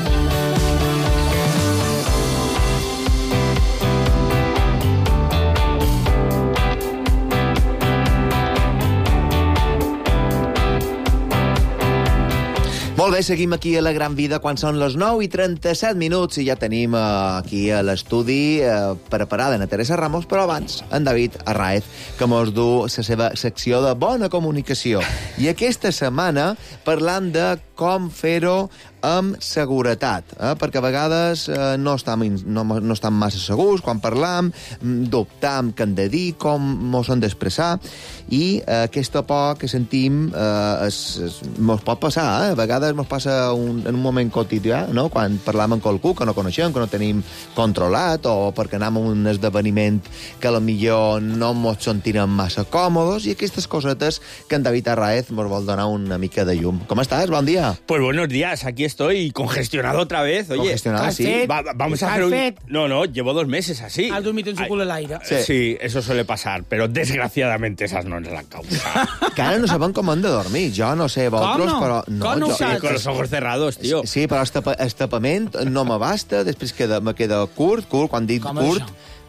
[SPEAKER 3] Molt bé, seguim aquí a La Gran Vida quan són les nou i trenta-set minuts i ja tenim eh, aquí a l'estudi eh, preparada na Teresa Ramos, però abans en David Arráez, que mos du la seva secció de bona comunicació. I aquesta setmana parlant de com fer-ho amb seguretat, eh? perquè a vegades eh, no, estam, no, no estem massa segurs quan parlam, dubtam què hem de dir, com mos hem d'expressar, i eh, aquesta por que sentim eh, es, es, mos pot passar, eh? a vegades mos passa un, en un moment quotidià, no? quan parlam amb qualcú que no coneixem, que no tenim controlat, o perquè anem a un esdeveniment que potser no mos sentirem massa còmodes, i aquestes cosetes que en David Arráez mos vol donar una mica de llum. Com estàs? Bon dia.
[SPEAKER 14] Pues buenos días, aquí estoy congestionado otra vez. Oye,
[SPEAKER 3] congestionado, sí.
[SPEAKER 14] Va, vamos a hacer un... No, no, llevo dos meses así.
[SPEAKER 4] Has dormido en su culo el aire.
[SPEAKER 14] Sí. sí, eso suele pasar, pero desgraciadamente esas no es la causa.
[SPEAKER 3] Que ara no saben com han de dormir. Jo no sé, vosaltres,
[SPEAKER 4] no?
[SPEAKER 3] però... No,
[SPEAKER 4] com no
[SPEAKER 3] jo...
[SPEAKER 14] Sí, con los ojos cerrados, tío.
[SPEAKER 3] Sí, però el tapament no m'abasta, després queda, me queda curt, curt, quan dic
[SPEAKER 4] com
[SPEAKER 3] curt...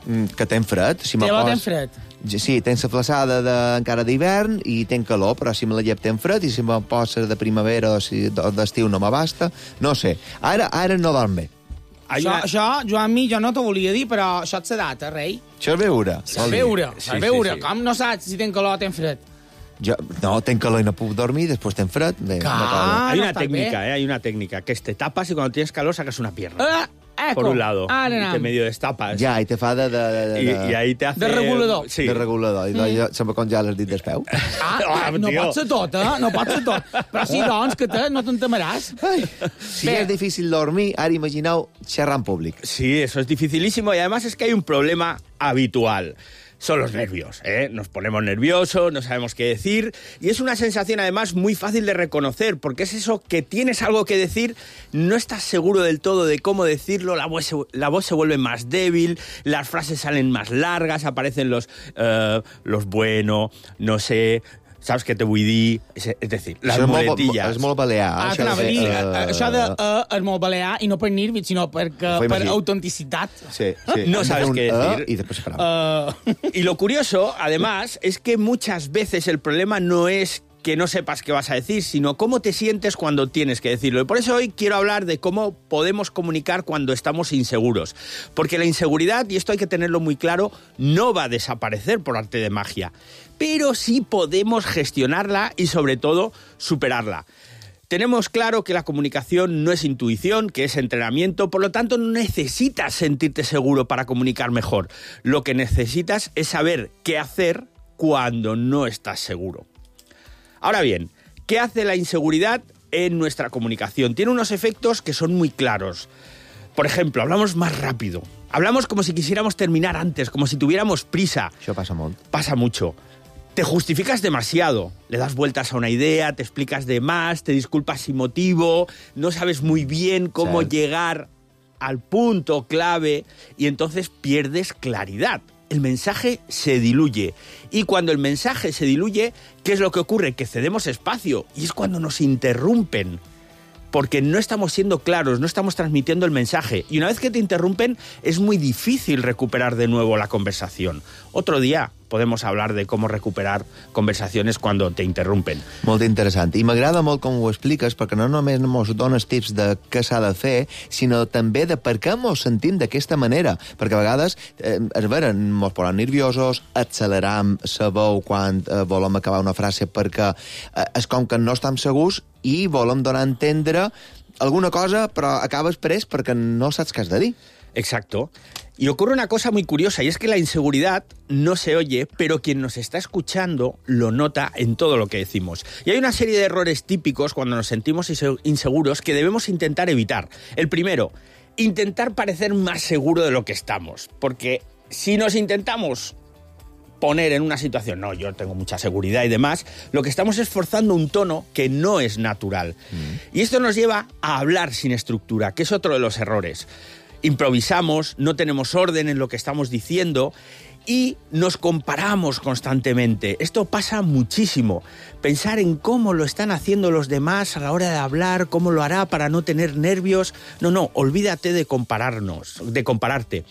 [SPEAKER 3] Que ten fred. Si
[SPEAKER 4] Llavors
[SPEAKER 3] pos...
[SPEAKER 4] ten fred.
[SPEAKER 3] Sí, tens la flaçada de, encara d'hivern i ten calor, però si me la llep ten fred i si me posa de primavera o si d'estiu no m'abasta, no sé. Ara, ara no dorm bé.
[SPEAKER 4] Això, una... això, Joan Mi, jo no t'ho volia dir, però això et sedata, rei.
[SPEAKER 3] Això és veure.
[SPEAKER 4] És veure, sí, veure. Sí, sí. Com no saps si ten calor o ten fred?
[SPEAKER 3] Jo, no, ten calor y no puedo dormir, después ten fred. Bé,
[SPEAKER 14] no hay una técnica, eh, hay una técnica, que es te tapas y cuando tienes calor sacas una pierna.
[SPEAKER 4] Ah, eco.
[SPEAKER 14] Por un lado,
[SPEAKER 4] ah,
[SPEAKER 14] y te medio destapas.
[SPEAKER 3] Ja, i te fa de... de, de,
[SPEAKER 14] I, I ahí te hace...
[SPEAKER 4] De regulador.
[SPEAKER 3] Sí. De regulador. I mm. jo se me congeles dit del peu.
[SPEAKER 4] Ah, ah no tío. Pot ser tot, eh? No pot ser tot. Però sí, doncs, que te, no t'entemaràs.
[SPEAKER 3] Si Bé. És difícil dormir, ara imagineu xerrar en públic.
[SPEAKER 14] Sí, eso es dificilísimo y además es que hay un problema habitual. Son los nervios, ¿eh? Nos ponemos nerviosos, no sabemos qué decir, y es una sensación además muy fácil de reconocer, porque es eso que tienes algo que decir, no estás seguro del todo de cómo decirlo, la voz se, la voz se vuelve más débil, las frases salen más largas, aparecen los, uh, los bueno, no sé... saps què te vull dir? És decir, les
[SPEAKER 3] això
[SPEAKER 14] muletillas.
[SPEAKER 3] És molt balear.
[SPEAKER 4] Ah, això, de, dir, uh, això de uh, és molt balear, i no per nervis, sinó perquè, per autenticitat.
[SPEAKER 3] Sí, sí.
[SPEAKER 14] No sabes qué decir.
[SPEAKER 3] Uh, y después se paraba.
[SPEAKER 14] Uh. Y lo curioso, además, es que muchas veces el problema no es que no sepas qué vas a decir, sino cómo te sientes cuando tienes que decirlo. Y por eso hoy quiero hablar de cómo podemos comunicar cuando estamos inseguros. Porque la inseguridad, y esto hay que tenerlo muy claro, no va a desaparecer por arte de magia. Pero sí podemos gestionarla y, sobre todo, superarla. Tenemos claro que la comunicación no es intuición, que es entrenamiento, por lo tanto no necesitas sentirte seguro para comunicar mejor. Lo que necesitas es saber qué hacer cuando no estás seguro. Ahora bien, ¿qué hace la inseguridad en nuestra comunicación? Tiene unos efectos que son muy claros. Por ejemplo, hablamos más rápido. Hablamos como si quisiéramos terminar antes, como si tuviéramos prisa.
[SPEAKER 3] Això passa molt.
[SPEAKER 14] Pasa mucho. Te justificas demasiado. Le das vueltas a una idea, te explicas de más, te disculpas sin motivo, no sabes muy bien cómo sí. llegar al punto clave y entonces pierdes claridad. El mensaje se diluye. Y cuando el mensaje se diluye, ¿qué es lo que ocurre? Que cedemos espacio. Y es cuando nos interrumpen. Porque no estamos siendo claros, no estamos transmitiendo el mensaje. Y una vez que te interrumpen, es muy difícil recuperar de nuevo la conversación. Otro día podemos hablar de cómo recuperar conversaciones cuando te interrumpen.
[SPEAKER 3] Molt interessant. I m'agrada molt com ho expliques, perquè no només ens dones tips de què s'ha de fer, sinó també de per què ens sentim d'aquesta manera. Perquè a vegades, eh, és vera, ens posem nerviosos, acceleram la veu quan eh, volem acabar una frase perquè eh, és com que no estem segurs i volem donar a entendre alguna cosa, però acabes pres perquè no saps què has de dir.
[SPEAKER 14] Exacto. Y ocurre una cosa muy curiosa, y es que la inseguridad no se oye, pero quien nos está escuchando lo nota en todo lo que decimos. Y hay una serie de errores típicos cuando nos sentimos inseguros que debemos intentar evitar. El primero, intentar parecer más seguro de lo que estamos. Porque si nos intentamos poner en una situación, no, yo tengo mucha seguridad y demás, lo que estamos es forzando un tono que no es natural. Mm. Y esto nos lleva a hablar sin estructura, que es otro de los errores. Improvisamos, no tenemos orden en lo que estamos diciendo y nos comparamos constantemente. Esto pasa muchísimo. Pensar en cómo lo están haciendo los demás a la hora de hablar, cómo lo hará para no tener nervios. No, no, olvídate de compararnos, de compararte.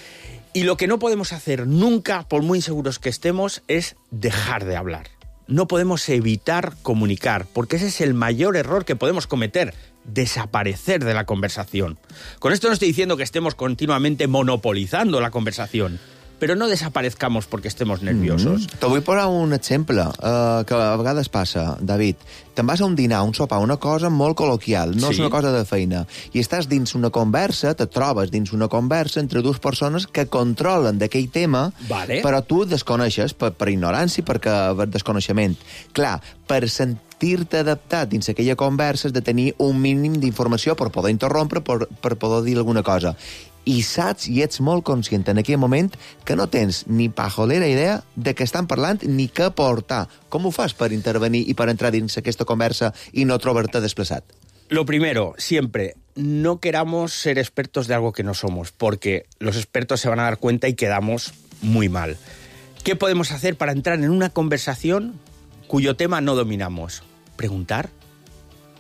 [SPEAKER 14] Y lo que no podemos hacer nunca, por muy inseguros que estemos, es dejar de hablar. No podemos evitar comunicar, porque ese es el mayor error que podemos cometer, desaparecer de la conversación. Con esto no estoy diciendo que estemos continuamente monopolizando la conversación, però no desaparezcamos perquè estem nerviosos.
[SPEAKER 3] Mm-hmm. Te vull posar un exemple uh, que a vegades passa, David. Te'n vas a un dinar, un sopar, una cosa molt col·loquial, no sí. és una cosa de feina, i estàs dins una conversa, te trobes dins una conversa entre dues persones que controlen d'aquell tema,
[SPEAKER 14] vale.
[SPEAKER 3] però tu desconeixes per, per ignorància, perquè per desconeixement. Clar, per sentir-te adaptat dins aquella conversa has de tenir un mínim d'informació per poder interrompre, per, per poder dir alguna cosa. I saps i ets molt conscient en aquell moment que no tens ni pajolera idea de què estan parlant ni què portar. Com ho fas per intervenir i per entrar dins aquesta conversa i no trobar-te desplaçat?
[SPEAKER 14] Lo primero, siempre, no queramos ser expertos de algo que no somos, porque los expertos se van a dar cuenta y quedamos muy mal. ¿Qué podemos hacer para entrar en una conversación cuyo tema no dominamos? Preguntar.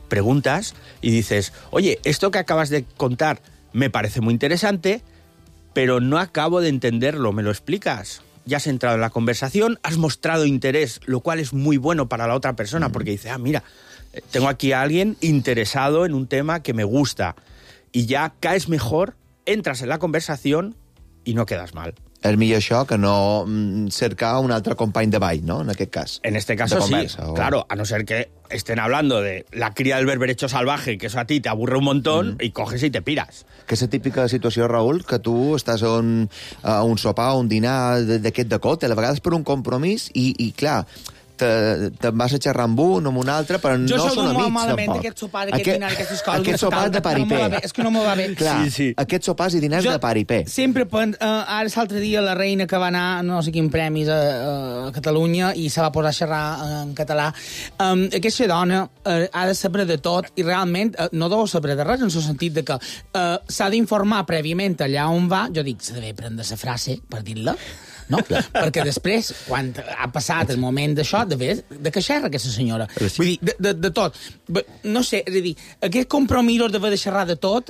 [SPEAKER 14] Preguntas y dices, oye, esto que acabas de contar me parece muy interesante, pero no acabo de entenderlo, ¿me lo explicas? Ya has entrado en la conversación, has mostrado interés, lo cual es muy bueno para la otra persona, porque dice, ah, mira, tengo aquí a alguien interesado en un tema que me gusta, y ya caes mejor, entras en la conversación y no quedas mal.
[SPEAKER 3] És millor això que no mm, cercar un altre company de ball, ¿no? En aquest cas.
[SPEAKER 14] En este caso
[SPEAKER 3] conversa,
[SPEAKER 14] sí,
[SPEAKER 3] o...
[SPEAKER 14] claro, a no ser que estén hablando de la cría del berberecho salvaje, que eso a ti te aburre un montón, mm. y coges y te piras.
[SPEAKER 3] Que és la típica situació, Raül, que tu estàs a un, a un sopar, a un dinar d'aquest de còctel, a vegades per un compromís, i, i clar, te, te'n vas a xerrar amb un o amb un altre, però
[SPEAKER 4] jo
[SPEAKER 3] no són amics,
[SPEAKER 4] malament,
[SPEAKER 3] tampoc.
[SPEAKER 4] Aquest sopar, aquest dinar, aquestes coses...
[SPEAKER 3] Aquest sopar de paripé.
[SPEAKER 4] No és que no m'ho va bé.
[SPEAKER 3] Clar, sí, sí. Aquests sopars i dinars jo de paripé.
[SPEAKER 4] Sempre, uh, ara l'altre dia, la reina que va anar no sé quin premis a, a Catalunya i se va posar a xerrar en català, um, aquesta dona uh, ha de saber de tot i realment uh, no deu saber de res, en el sentit de que uh, s'ha d'informar prèviament allà on va. Jo dic, s'ha d'haver prendre la frase per dir-la, no? Perquè després, quan ha passat el moment d'això, de, de què xerra aquesta senyora? Vull dir, de, de, de tot. No sé, és a dir, aquests compromisos d'haver de xerrar de tot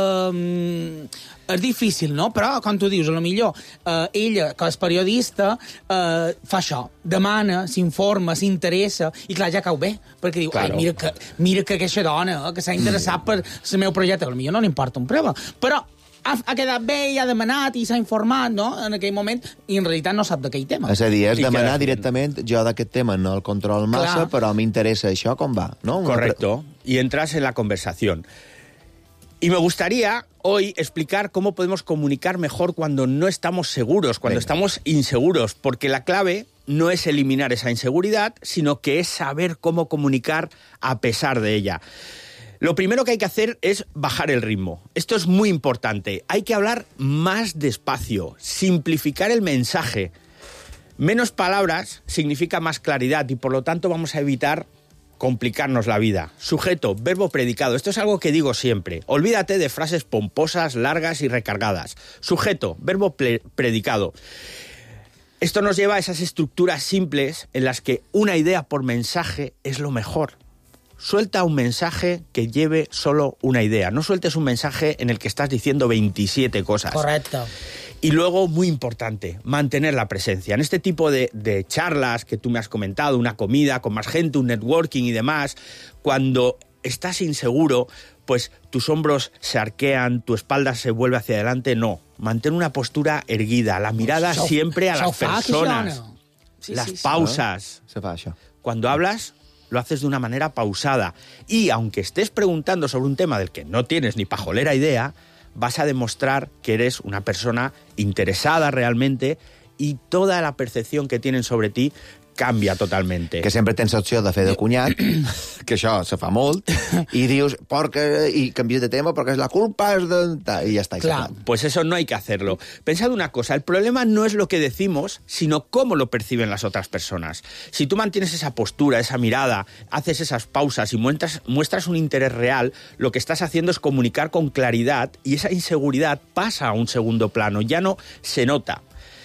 [SPEAKER 4] eh, és difícil, no? Però, com tu dius, a lo millor eh, ella, que és periodista, eh, fa això, demana, s'informa, s'interessa, i clar, ja cau bé, perquè diu, claro. Ai, mira que, mira que aquesta dona eh, que s'ha interessat per el meu projecte, a lo millor no li importa un prova, però ha, ha quedat bé i ha demanat i s'ha informat, no?, en aquell moment, i en realitat no sap d'aquell tema.
[SPEAKER 3] És a dir, és demanar directament, jo d'aquest tema no el control massa, Clar. Però m'interessa això com va, ¿no?
[SPEAKER 14] Correcto, y entras en la conversación. Y me gustaría hoy explicar cómo podemos comunicar mejor cuando no estamos seguros, cuando Venga. estamos inseguros, porque la clave no es eliminar esa inseguridad, sino que es saber cómo comunicar a pesar de ella. Lo primero que hay que hacer es bajar el ritmo. Esto es muy importante. Hay que hablar más despacio, simplificar el mensaje. Menos palabras significa más claridad y por lo tanto vamos a evitar complicarnos la vida. Sujeto, verbo predicado. Esto es algo que digo siempre. Olvídate de frases pomposas, largas y recargadas. Sujeto, verbo predicado. Esto nos lleva a esas estructuras simples en las que una idea por mensaje es lo mejor. Suelta un mensaje que lleve solo una idea. No sueltes un mensaje en el que estás diciendo veintisiete cosas.
[SPEAKER 4] Correcto.
[SPEAKER 14] Y luego, muy importante, mantener la presencia. En este tipo de, de charlas que tú me has comentado, una comida con más gente, un networking y demás, cuando estás inseguro, pues tus hombros se arquean, tu espalda se vuelve hacia adelante. No, mantén una postura erguida, la mirada
[SPEAKER 4] Això,
[SPEAKER 14] siempre a las
[SPEAKER 4] fa,
[SPEAKER 14] personas.
[SPEAKER 4] Sí,
[SPEAKER 14] las
[SPEAKER 4] sí, sí.
[SPEAKER 14] pausas.
[SPEAKER 3] Se fa això.
[SPEAKER 14] Cuando hablas, lo haces de una manera pausada. Y aunque estés preguntando sobre un tema del que no tienes ni pajolera idea, vas a demostrar que eres una persona interesada realmente y toda la percepción que tienen sobre ti canvia totalmente.
[SPEAKER 3] Que sempre tens opció de fer de cunyat, que això se fa molt, i dius, porque, i canvies de tema porque la culpa és de... I ja està.
[SPEAKER 14] Claro, pues eso no hay que hacerlo. Pensad una cosa, el problema no es lo que decimos, sino cómo lo perciben las otras personas. Si tú mantienes esa postura, esa mirada, haces esas pausas y muestras, muestras un interés real, lo que estás haciendo es comunicar con claridad y esa inseguridad pasa a un segundo plano, ya no se nota.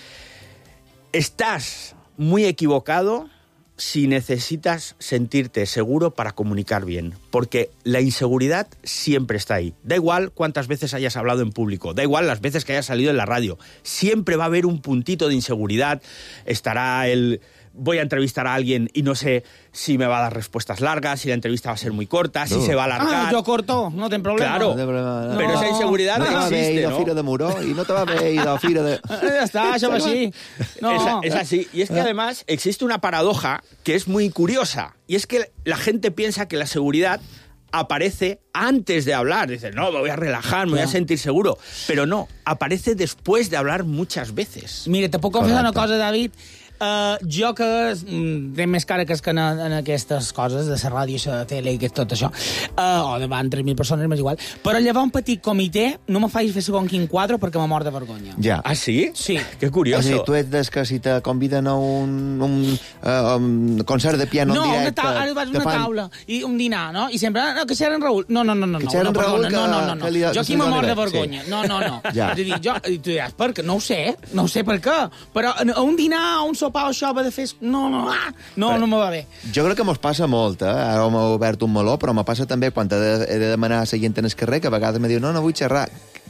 [SPEAKER 14] Estás muy equivocado si necesitas sentirte seguro para comunicar bien, porque la inseguridad siempre está ahí. Da igual cuántas veces hayas hablado en público, da igual las veces que hayas salido en la radio, siempre va a haber un puntito de inseguridad. Estará el... voy a entrevistar a alguien y no sé si me va a dar respuestas largas, si la entrevista va a ser muy corta, si no. se va a alargar.
[SPEAKER 4] Ah, yo corto, no ten problema.
[SPEAKER 14] Claro,
[SPEAKER 3] no, no, no.
[SPEAKER 14] pero esa inseguridad
[SPEAKER 3] no,
[SPEAKER 14] no existe,
[SPEAKER 3] no?
[SPEAKER 14] ¿no?
[SPEAKER 3] No Fira de Muró y no te va a ver ir a Fira de...
[SPEAKER 4] Ya está, eso va así. No.
[SPEAKER 14] Es, es así. Y es que además existe una paradoja que es muy curiosa, y es que la gente piensa que la seguridad aparece antes de hablar. Dice, no, me voy a relajar, me voy a sentir seguro. Pero no, aparece después de hablar muchas veces.
[SPEAKER 4] Mira, te puc confessar una cosa, David. Uh, jo que mm, té més cara que es que en, en aquestes coses de la ràdio, la tele i tot això, uh, o davant tres mil persones, m'és igual, però llevar un petit comitè no me faig fer segon quin quadre perquè me mor de vergonya.
[SPEAKER 3] Ja.
[SPEAKER 14] Ah, sí?
[SPEAKER 4] Sí.
[SPEAKER 14] Que curioso.
[SPEAKER 3] És a dir, tu ets des que si te conviden a un, un, uh, un concert de piano
[SPEAKER 4] no,
[SPEAKER 3] en directe...
[SPEAKER 4] No, ara vas a una
[SPEAKER 3] fan...
[SPEAKER 4] taula i un dinar, no? I sempre, no, que xerren Raül. No, no, no, no.
[SPEAKER 3] Que xerren
[SPEAKER 4] no,
[SPEAKER 3] Raül,
[SPEAKER 4] no, no, no, no.
[SPEAKER 3] li,
[SPEAKER 4] jo aquí me mor de vergonya. Sí. No, no, no.
[SPEAKER 3] Ja.
[SPEAKER 4] És a dir, jo, i tu diràs, per què? No ho sé, no ho sé per què. Però a un dinar, a un sopar, això va de fer... No, no, ah, no, no me va bé.
[SPEAKER 3] Jo crec que mos passa molt, eh? Ara m'ha obert un meló, però me passa també quan he de, he de demanar a la gent en el carrer, que a vegades me diu, no, no vull xerrar.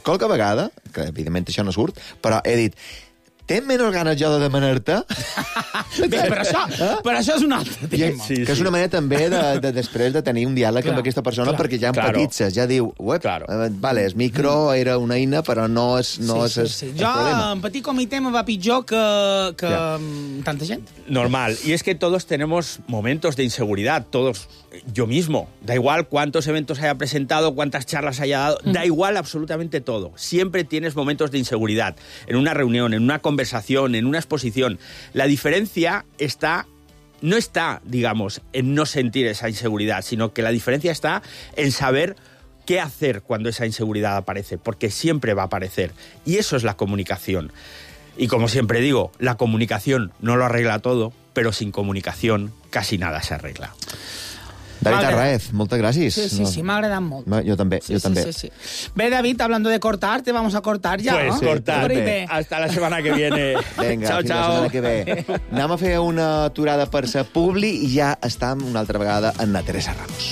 [SPEAKER 3] qualque vegada, que evidentment això no surt, però he dit, tens menys ganes jo de demanar-te?
[SPEAKER 4] Bé, però això, eh? però això és un altre tema.
[SPEAKER 3] Sí, que és una manera també de, de després de tenir un diàleg clar, amb aquesta persona, clar, perquè ja empatitzes, claro. ja diu, uep, claro. eh, vale, el micro era una eina, però no és, no
[SPEAKER 4] sí,
[SPEAKER 3] és,
[SPEAKER 4] sí,
[SPEAKER 3] és
[SPEAKER 4] sí.
[SPEAKER 3] el
[SPEAKER 4] jo,
[SPEAKER 3] problema.
[SPEAKER 4] Jo, en petit comitè me va pitjor que, que ja. tanta gent.
[SPEAKER 14] Normal. Y es que todos tenemos momentos de inseguridad, todos, yo mismo. Da igual cuántos eventos haya presentado, cuántas charlas haya dado, mm. da igual absolutamente todo. Siempre tienes momentos de inseguridad. En una reunión, en una conversación, en una exposición. La diferencia está, no está, digamos, en no sentir esa inseguridad, sino que la diferencia está en saber qué hacer cuando esa inseguridad aparece, porque siempre va a aparecer. Y eso es la comunicación. Y como siempre digo, la comunicación no lo arregla todo, pero sin comunicación casi nada se arregla.
[SPEAKER 3] David Arraez, moltes gràcies.
[SPEAKER 4] Sí, sí, sí, m'ha agradat molt.
[SPEAKER 3] Jo també,
[SPEAKER 4] sí,
[SPEAKER 3] jo
[SPEAKER 4] sí,
[SPEAKER 3] també.
[SPEAKER 4] Sí, sí. Bé, David, hablando de cortar, te vamos a cortar ya,
[SPEAKER 14] pues,
[SPEAKER 4] ¿no?
[SPEAKER 14] Pues cortar.
[SPEAKER 4] Bé.
[SPEAKER 14] Hasta la semana que viene.
[SPEAKER 3] Vinga,
[SPEAKER 14] chao,
[SPEAKER 3] fins
[SPEAKER 14] chao.
[SPEAKER 3] la setmana que ve. Anem a fer una aturada per sa Publi i ja estem una altra vegada en la Teresa Ramos.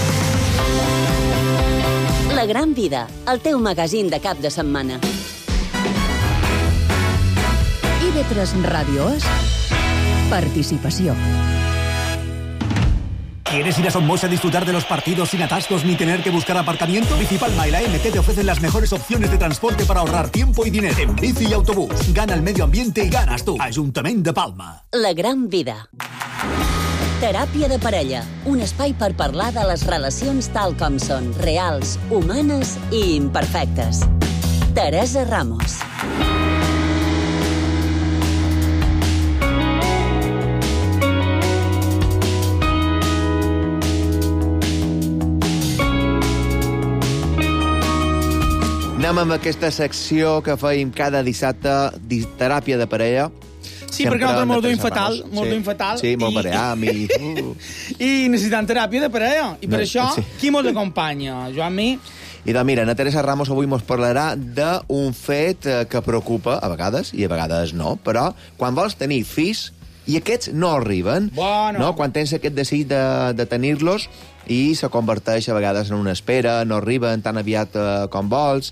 [SPEAKER 2] La Gran Vida, el teu magazín de cap de setmana.
[SPEAKER 1] I ve tres Ràdio és participació.
[SPEAKER 15] ¿Quieres ir a Somos a disfrutar de los partidos sin atascos ni tener que buscar aparcamiento? Bicipalma y la M T te ofrecen las mejores opciones de transporte para ahorrar tiempo y dinero. En bici y autobús. Gana el medio ambiente y ganas tú. Ajuntament de Palma.
[SPEAKER 2] La Gran Vida. Teràpia de parella. Un espai per parlar de les relacions tal com són. Reals, humanes i imperfectes. Teresa Ramos.
[SPEAKER 3] Anem amb aquesta secció que feim cada dissabte, teràpia de parella.
[SPEAKER 4] Sí, perquè nosaltres molt duim fatal, molt duim fatal.
[SPEAKER 3] Sí, molt maream i... Uh.
[SPEAKER 4] I necessitem teràpia de parella. I per
[SPEAKER 3] no,
[SPEAKER 4] això,
[SPEAKER 3] sí.
[SPEAKER 4] qui mos acompanya? Joan Mi?
[SPEAKER 3] I doncs mira, na Teresa Ramos avui mos parlarà d'un fet que preocupa, a vegades, i a vegades no, però quan vols tenir fills i aquests no arriben,
[SPEAKER 4] bueno.
[SPEAKER 3] no? Quan tens aquest desig de, de tenir-los i se converteix a vegades en una espera, no arriben tan aviat eh, com vols,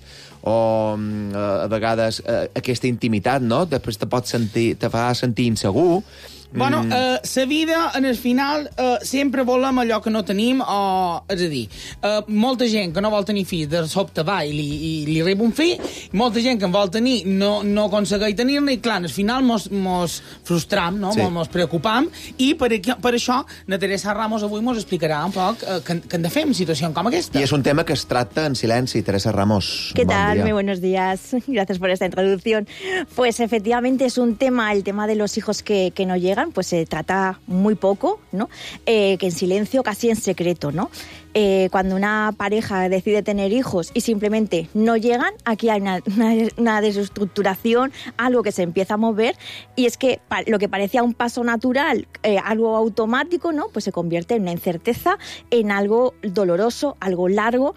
[SPEAKER 3] o eh, a vegades eh, aquesta intimitat, no? Després te pot sentir, te fa sentir insegur.
[SPEAKER 4] Bueno, eh, la vida, en el final, eh, sempre volem allò que no tenim, o, és a dir, eh, molta gent que no vol tenir fills, de sobte va i li, i li rep un fill, molta gent que en vol tenir no, no aconsegueix tenir-ne, i clar, al final mos, mos frustram, no? Sí. Mos preocupam, i per, per això na Teresa Ramos avui mos explicarà un poc eh, què, què hem de fer en situacions com aquesta.
[SPEAKER 3] I és un tema que es tracta en silenci, Teresa Ramos.
[SPEAKER 16] ¿Qué
[SPEAKER 3] bon
[SPEAKER 16] tal?
[SPEAKER 3] Día.
[SPEAKER 16] Muy buenos días. Gracias por esta introducción. Pues efectivamente es un tema, el tema de los hijos que, que no llegan, pues se trata muy poco, ¿no? Eh, que en silencio, casi en secreto, ¿no? Eh, cuando una pareja decide tener hijos y simplemente no llegan, aquí hay una, una, una desestructuración, algo que se empieza a mover, y es que pa- lo que parecía un paso natural, eh, algo automático, ¿no? Pues se convierte en una incerteza, en algo doloroso, algo largo.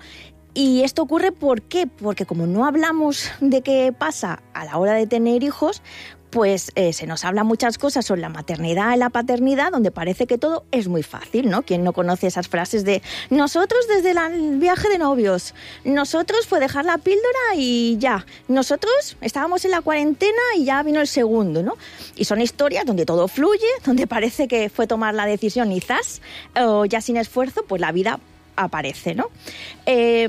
[SPEAKER 16] Y esto ocurre ¿por qué? Porque como no hablamos de qué pasa a la hora de tener hijos, pues eh, se nos habla muchas cosas sobre la maternidad y la paternidad, donde parece que todo es muy fácil, ¿no? ¿Quién no conoce esas frases de nosotros desde la- el viaje de novios, nosotros fue dejar la píldora y ya, nosotros estábamos en la cuarentena y ya vino el segundo, ¿no? Y son historias donde todo fluye, donde parece que fue tomar la decisión y zas, o ya sin esfuerzo, pues la vida aparece, ¿no? Eh,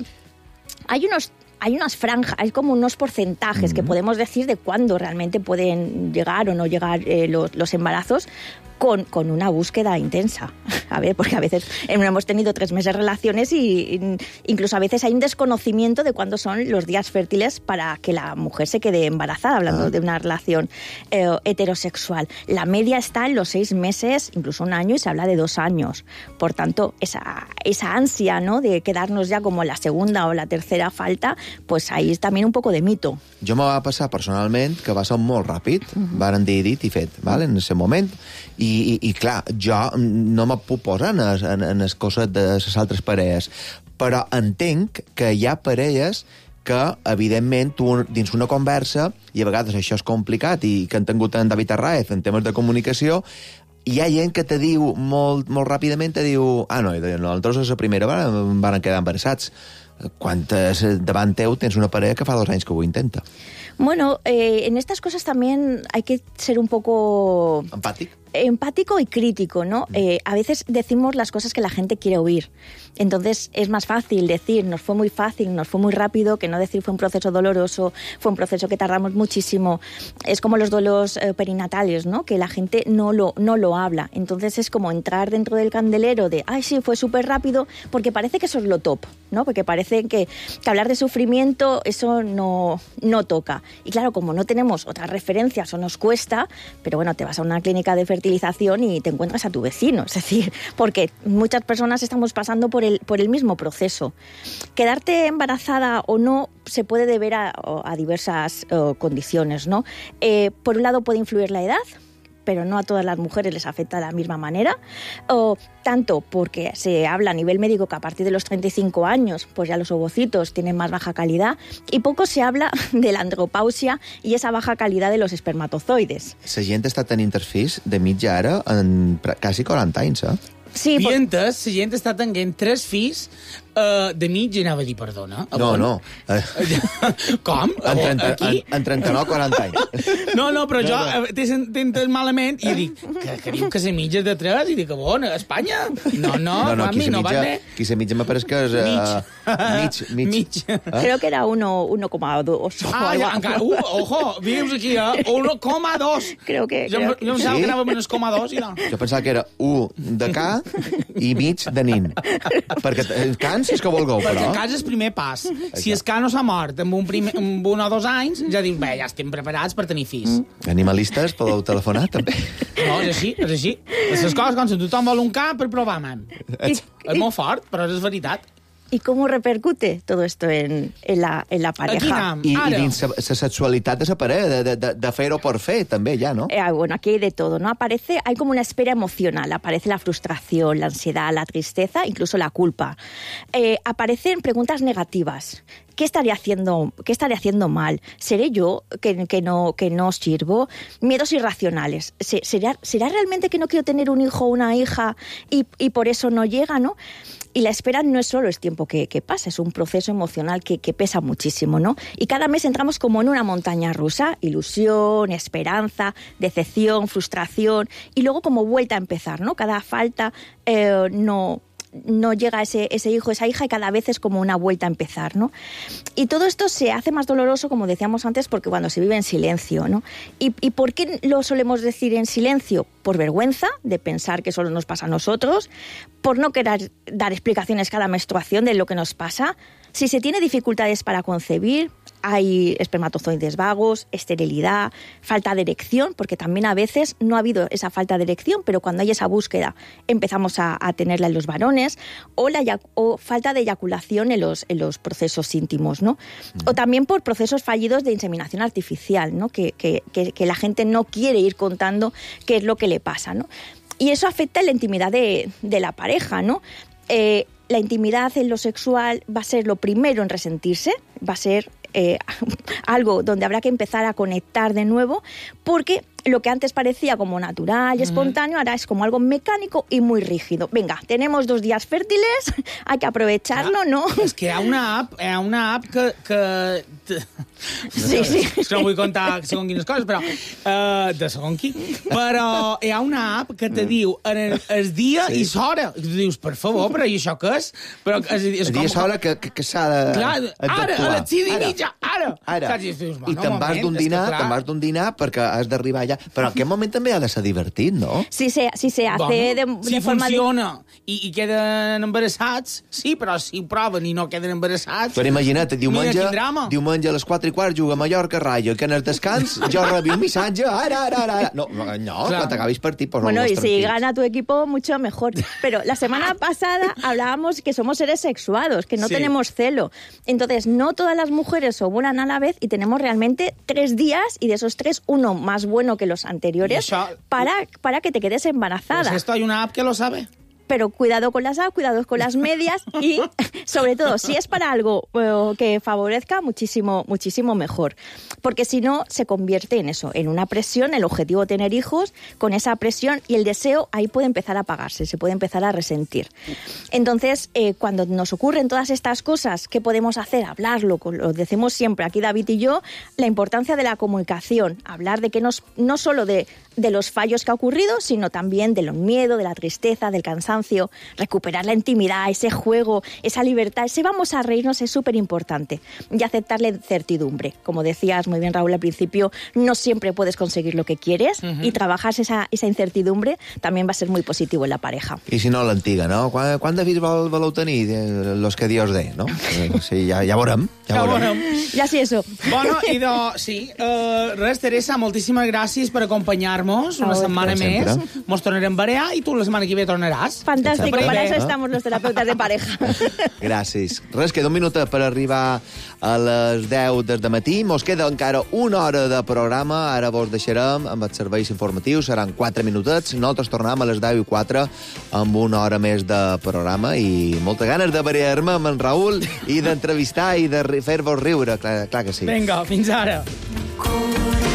[SPEAKER 16] hay unos Hay unas franjas, hay como unos porcentajes uh-huh. que podemos decir de cuándo realmente pueden llegar o no llegar eh, los, los embarazos con, con una búsqueda intensa. A ver, porque a veces hemos tenido tres meses de relaciones y incluso a veces hay un desconocimiento de cuándo son los días fértiles para que la mujer se quede embarazada, hablando uh-huh. de una relación eh, heterosexual. La media está en los seis meses, incluso un año, y se habla de dos años. Por tanto, esa, esa ansia, ¿no?, de quedarnos ya como la segunda o la tercera falta, pues ahí és també un poc de mito.
[SPEAKER 3] Jo me va passar personalment que va ser molt ràpid, uh-huh. varen dir dit i fet, val? En aquest moment, i, i, i clar, jo no me puc posar en, en, en les coses de les altres parelles, però entenc que hi ha parelles que, evidentment, tu dins una conversa, i a vegades això és complicat, i que han tingut en David Arraez en temes de comunicació, hi ha gent que te diu molt, molt ràpidament, te diu, ah, no, nosaltres a la primera van, van quedar embarassats. quan davant teu tens una parella que fa dos anys que ho intenta.
[SPEAKER 16] Bueno, eh, en estas cosas también hay que ser un poco...
[SPEAKER 3] ¿Empático?
[SPEAKER 16] Empático y crítico, ¿no? Mm. Eh, a veces decimos las cosas que la gente quiere oír. Entonces es más fácil decir, nos fue muy fácil, nos fue muy rápido, que no decir fue un proceso doloroso, fue un proceso que tardamos muchísimo. Es como los duelos eh, perinatales, ¿no? Que la gente no lo, no lo habla. Entonces es como entrar dentro del candelero de, ay, sí, fue súper rápido, porque parece que eso es lo top, ¿no? Porque parece que, que hablar de sufrimiento, eso no, no toca. Y claro, como no tenemos otras referencias o nos cuesta, pero bueno, te vas a una clínica de fertilización y te encuentras a tu vecino. Es decir, porque muchas personas estamos pasando por el, por el mismo proceso. Quedarte embarazada o no se puede deber a, a diversas uh, condiciones, ¿no? Eh, por un lado puede influir la edad, pero no a todas las mujeres les afecta de la misma manera, o tanto porque se habla a nivel médico que a partir de los treinta y cinco años pues ya los ovocitos tienen más baja calidad, y poco se habla de la andropausia i esa baja calidad de los espermatozoides.
[SPEAKER 3] La gent està tenint els fills de mitja ara en quasi quaranta anys, eh?
[SPEAKER 4] Sí, Dientes, la gent està tenint tres fills uh, de mitja, anava a dir, perdona.
[SPEAKER 3] No, bon? no.
[SPEAKER 4] Com?
[SPEAKER 3] En, trenta,
[SPEAKER 4] Aquí?
[SPEAKER 3] en, en trenta-nou, quaranta anys.
[SPEAKER 4] No, no, però
[SPEAKER 3] no,
[SPEAKER 4] jo
[SPEAKER 3] no.
[SPEAKER 4] t'he entès malament i dic, que, que diu que la mitja és de tres, i dic, bon, a Espanya? No, no,
[SPEAKER 3] no, no
[SPEAKER 4] mami,
[SPEAKER 3] qui
[SPEAKER 4] no
[SPEAKER 3] mitja,
[SPEAKER 4] va bé.
[SPEAKER 3] Qui la mitja me pareix que és... Uh, mig. Mig, mig.
[SPEAKER 16] Eh? Creo que era uno coma dos.
[SPEAKER 4] Ah, ja, encara, uh, ojo, vius aquí, eh? uno coma dos.
[SPEAKER 16] Creo que...
[SPEAKER 4] Jo,
[SPEAKER 16] creo
[SPEAKER 4] jo em pensava sí? que anava menos coma dos i no.
[SPEAKER 3] Jo pensava que era u de ca i mig de nin. Perquè el cans és que vulgueu, però...
[SPEAKER 4] Perquè el cans és el primer pas. Si el can no s'ha mort amb un, primer, amb un o dos anys, ja dius, bé, ja estem preparats per tenir fills.
[SPEAKER 3] Mm. Animalistes, podeu telefonar, també.
[SPEAKER 4] No, és així, és així. Les coses, com si tothom vol un can per provar, man. És molt fort, però és veritat.
[SPEAKER 16] ¿Y cómo repercute todo esto en, en, la, en la pareja?
[SPEAKER 3] I, i dins la sexualitat de la parella, de, de, de, de fer-ho per fer, també, ja, ¿no?
[SPEAKER 16] Eh, bueno, aquí hay de todo, ¿no? Aparece, hay como una espera emocional, aparece la frustración, la ansiedad, la tristeza, incluso la culpa. Eh, aparecen preguntas negativas. ¿Qué estaré haciendo, qué estaré haciendo mal? ¿Seré yo que, que, no, que no sirvo? Miedos irracionales. ¿Será, ¿Será realmente que no quiero tener un hijo o una hija y, y por eso no llega, no? Y la espera no es solo el tiempo que, que pasa, es un proceso emocional que, que pesa muchísimo, ¿no? Y cada mes entramos como en una montaña rusa, ilusión, esperanza, decepción, frustración, y luego como vuelta a empezar, ¿no? Cada falta eh, no... no llega ese, ese hijo, esa hija, y cada vez es como una vuelta a empezar, ¿no? Y todo esto se hace más doloroso, como decíamos antes, porque cuando se vive en silencio, ¿no? ¿Y, y por qué lo solemos decir en silencio? Por vergüenza de pensar que solo nos pasa a nosotros, por no querer dar explicaciones cada menstruación de lo que nos pasa. Si se tiene dificultades para concebir, hay espermatozoides vagos, esterilidad, falta de erección, porque también a veces no ha habido esa falta de erección, pero cuando hay esa búsqueda empezamos a, a tenerla en los varones, o, la, o falta de eyaculación en los, en los procesos íntimos, ¿no? Mm. O también por procesos fallidos de inseminación artificial, ¿no? Que, que, que, que la gente no quiere ir contando qué es lo que le pasa, ¿no? Y eso afecta en la intimidad de, de la pareja, ¿no? Eh, la intimidad en lo sexual va a ser lo primero en resentirse, va a ser eh, algo donde habrá que empezar a conectar de nuevo, porque lo que antes parecía como natural y espontáneo, ahora es como algo mecánico y muy rígido. Venga, tenemos dos días fértiles, hay que aprovecharlo, ah, ¿no?
[SPEAKER 4] És que hi ha una app, hi ha una app que... que...
[SPEAKER 16] Sí, sí.
[SPEAKER 4] És que no vull contar segons quines coses, però... Uh, de segons qui. Però hi ha una app que te diu en el, el dia sí. i l'hora. I tu dius, per favor, però i això què és? Però és, és
[SPEAKER 3] el dia i l'hora que, que, que s'ha de...
[SPEAKER 4] Clar, ara, a les sis i mitja, ara.
[SPEAKER 3] Ara. I, dius, I te'n vas d'un dinar, te'n vas d'un dinar perquè has d'arribar allà. Però en aquest moment també ha de ser divertit, no?
[SPEAKER 16] Si se, si se hace bueno, de, de
[SPEAKER 4] si
[SPEAKER 16] forma...
[SPEAKER 4] Si funciona i, i queden embarassats, sí, però si ho proven i no queden embarassats...
[SPEAKER 3] Però imagina't, diumenge, diumenge a les quatre i quart juga a Mallorca Rayo, que en el descans jo rebi un missatge, ara, ara, ara... No, no, no quan t'acabis partit, pues
[SPEAKER 16] bueno, y
[SPEAKER 3] tranquils.
[SPEAKER 16] Si gana tu equipo, mucho mejor. Pero la semana pasada hablábamos que somos seres sexuados, que no sí. tenemos celo. Entonces, no todas las mujeres ovulan a la vez y tenemos realmente tres días, y de esos tres, uno más bueno que los anteriores, para, para que te quedes embarazada.
[SPEAKER 4] Pues esto hay una app que lo sabe.
[SPEAKER 16] pero cuidado con las A, cuidado con las medias y, sobre todo, si es para algo eh, que favorezca, muchísimo, muchísimo mejor. Porque si no, se convierte en eso, en una presión, el objetivo tener hijos, con esa presión y el deseo ahí puede empezar a apagarse, se puede empezar a resentir. Entonces, eh, cuando nos ocurren todas estas cosas, ¿qué podemos hacer? Hablarlo, lo decimos siempre aquí David y yo, la importancia de la comunicación, hablar de que nos, no solo de, de los fallos que ha ocurrido, sino también de los miedos, de la tristeza, del cansancio, recuperar la intimidad, ese juego, esa libertad, ese vamos a reírnos es súper importante y aceptar la incertidumbre. Como decías muy bien, Raúl, al principio, no siempre puedes conseguir lo que quieres uh-huh. y trabajar esa, esa incertidumbre también va a ser muy positivo en la pareja.
[SPEAKER 3] I si no, l'antiga, no? Quan, quan de fills vol, voleu tenir? Los que Dios dé, no? Sí, ja, ja veurem. Ja,
[SPEAKER 4] ja
[SPEAKER 3] veurem.
[SPEAKER 16] Ja sí, eso.
[SPEAKER 4] Bueno, i de, sí, uh, res, Teresa, moltíssimes gràcies per acompanyar-nos una setmana més. Mos tornarem a veure i tu la setmana que ve tornaràs.
[SPEAKER 16] Fantàstico, para eso estamos los terapeutas de pareja.
[SPEAKER 3] Gràcies. Res, queda un minut per arribar a les deu del matí. Mos queda encara una hora de programa. Ara vos deixarem amb els serveis informatius. Seran quatre minutets. Nosaltres tornem a les deu i quatre amb una hora més de programa i moltes ganes de veure-me amb en Raül i d'entrevistar i de fer-vos riure. Clar, clar que sí.
[SPEAKER 4] Vinga, fins ara.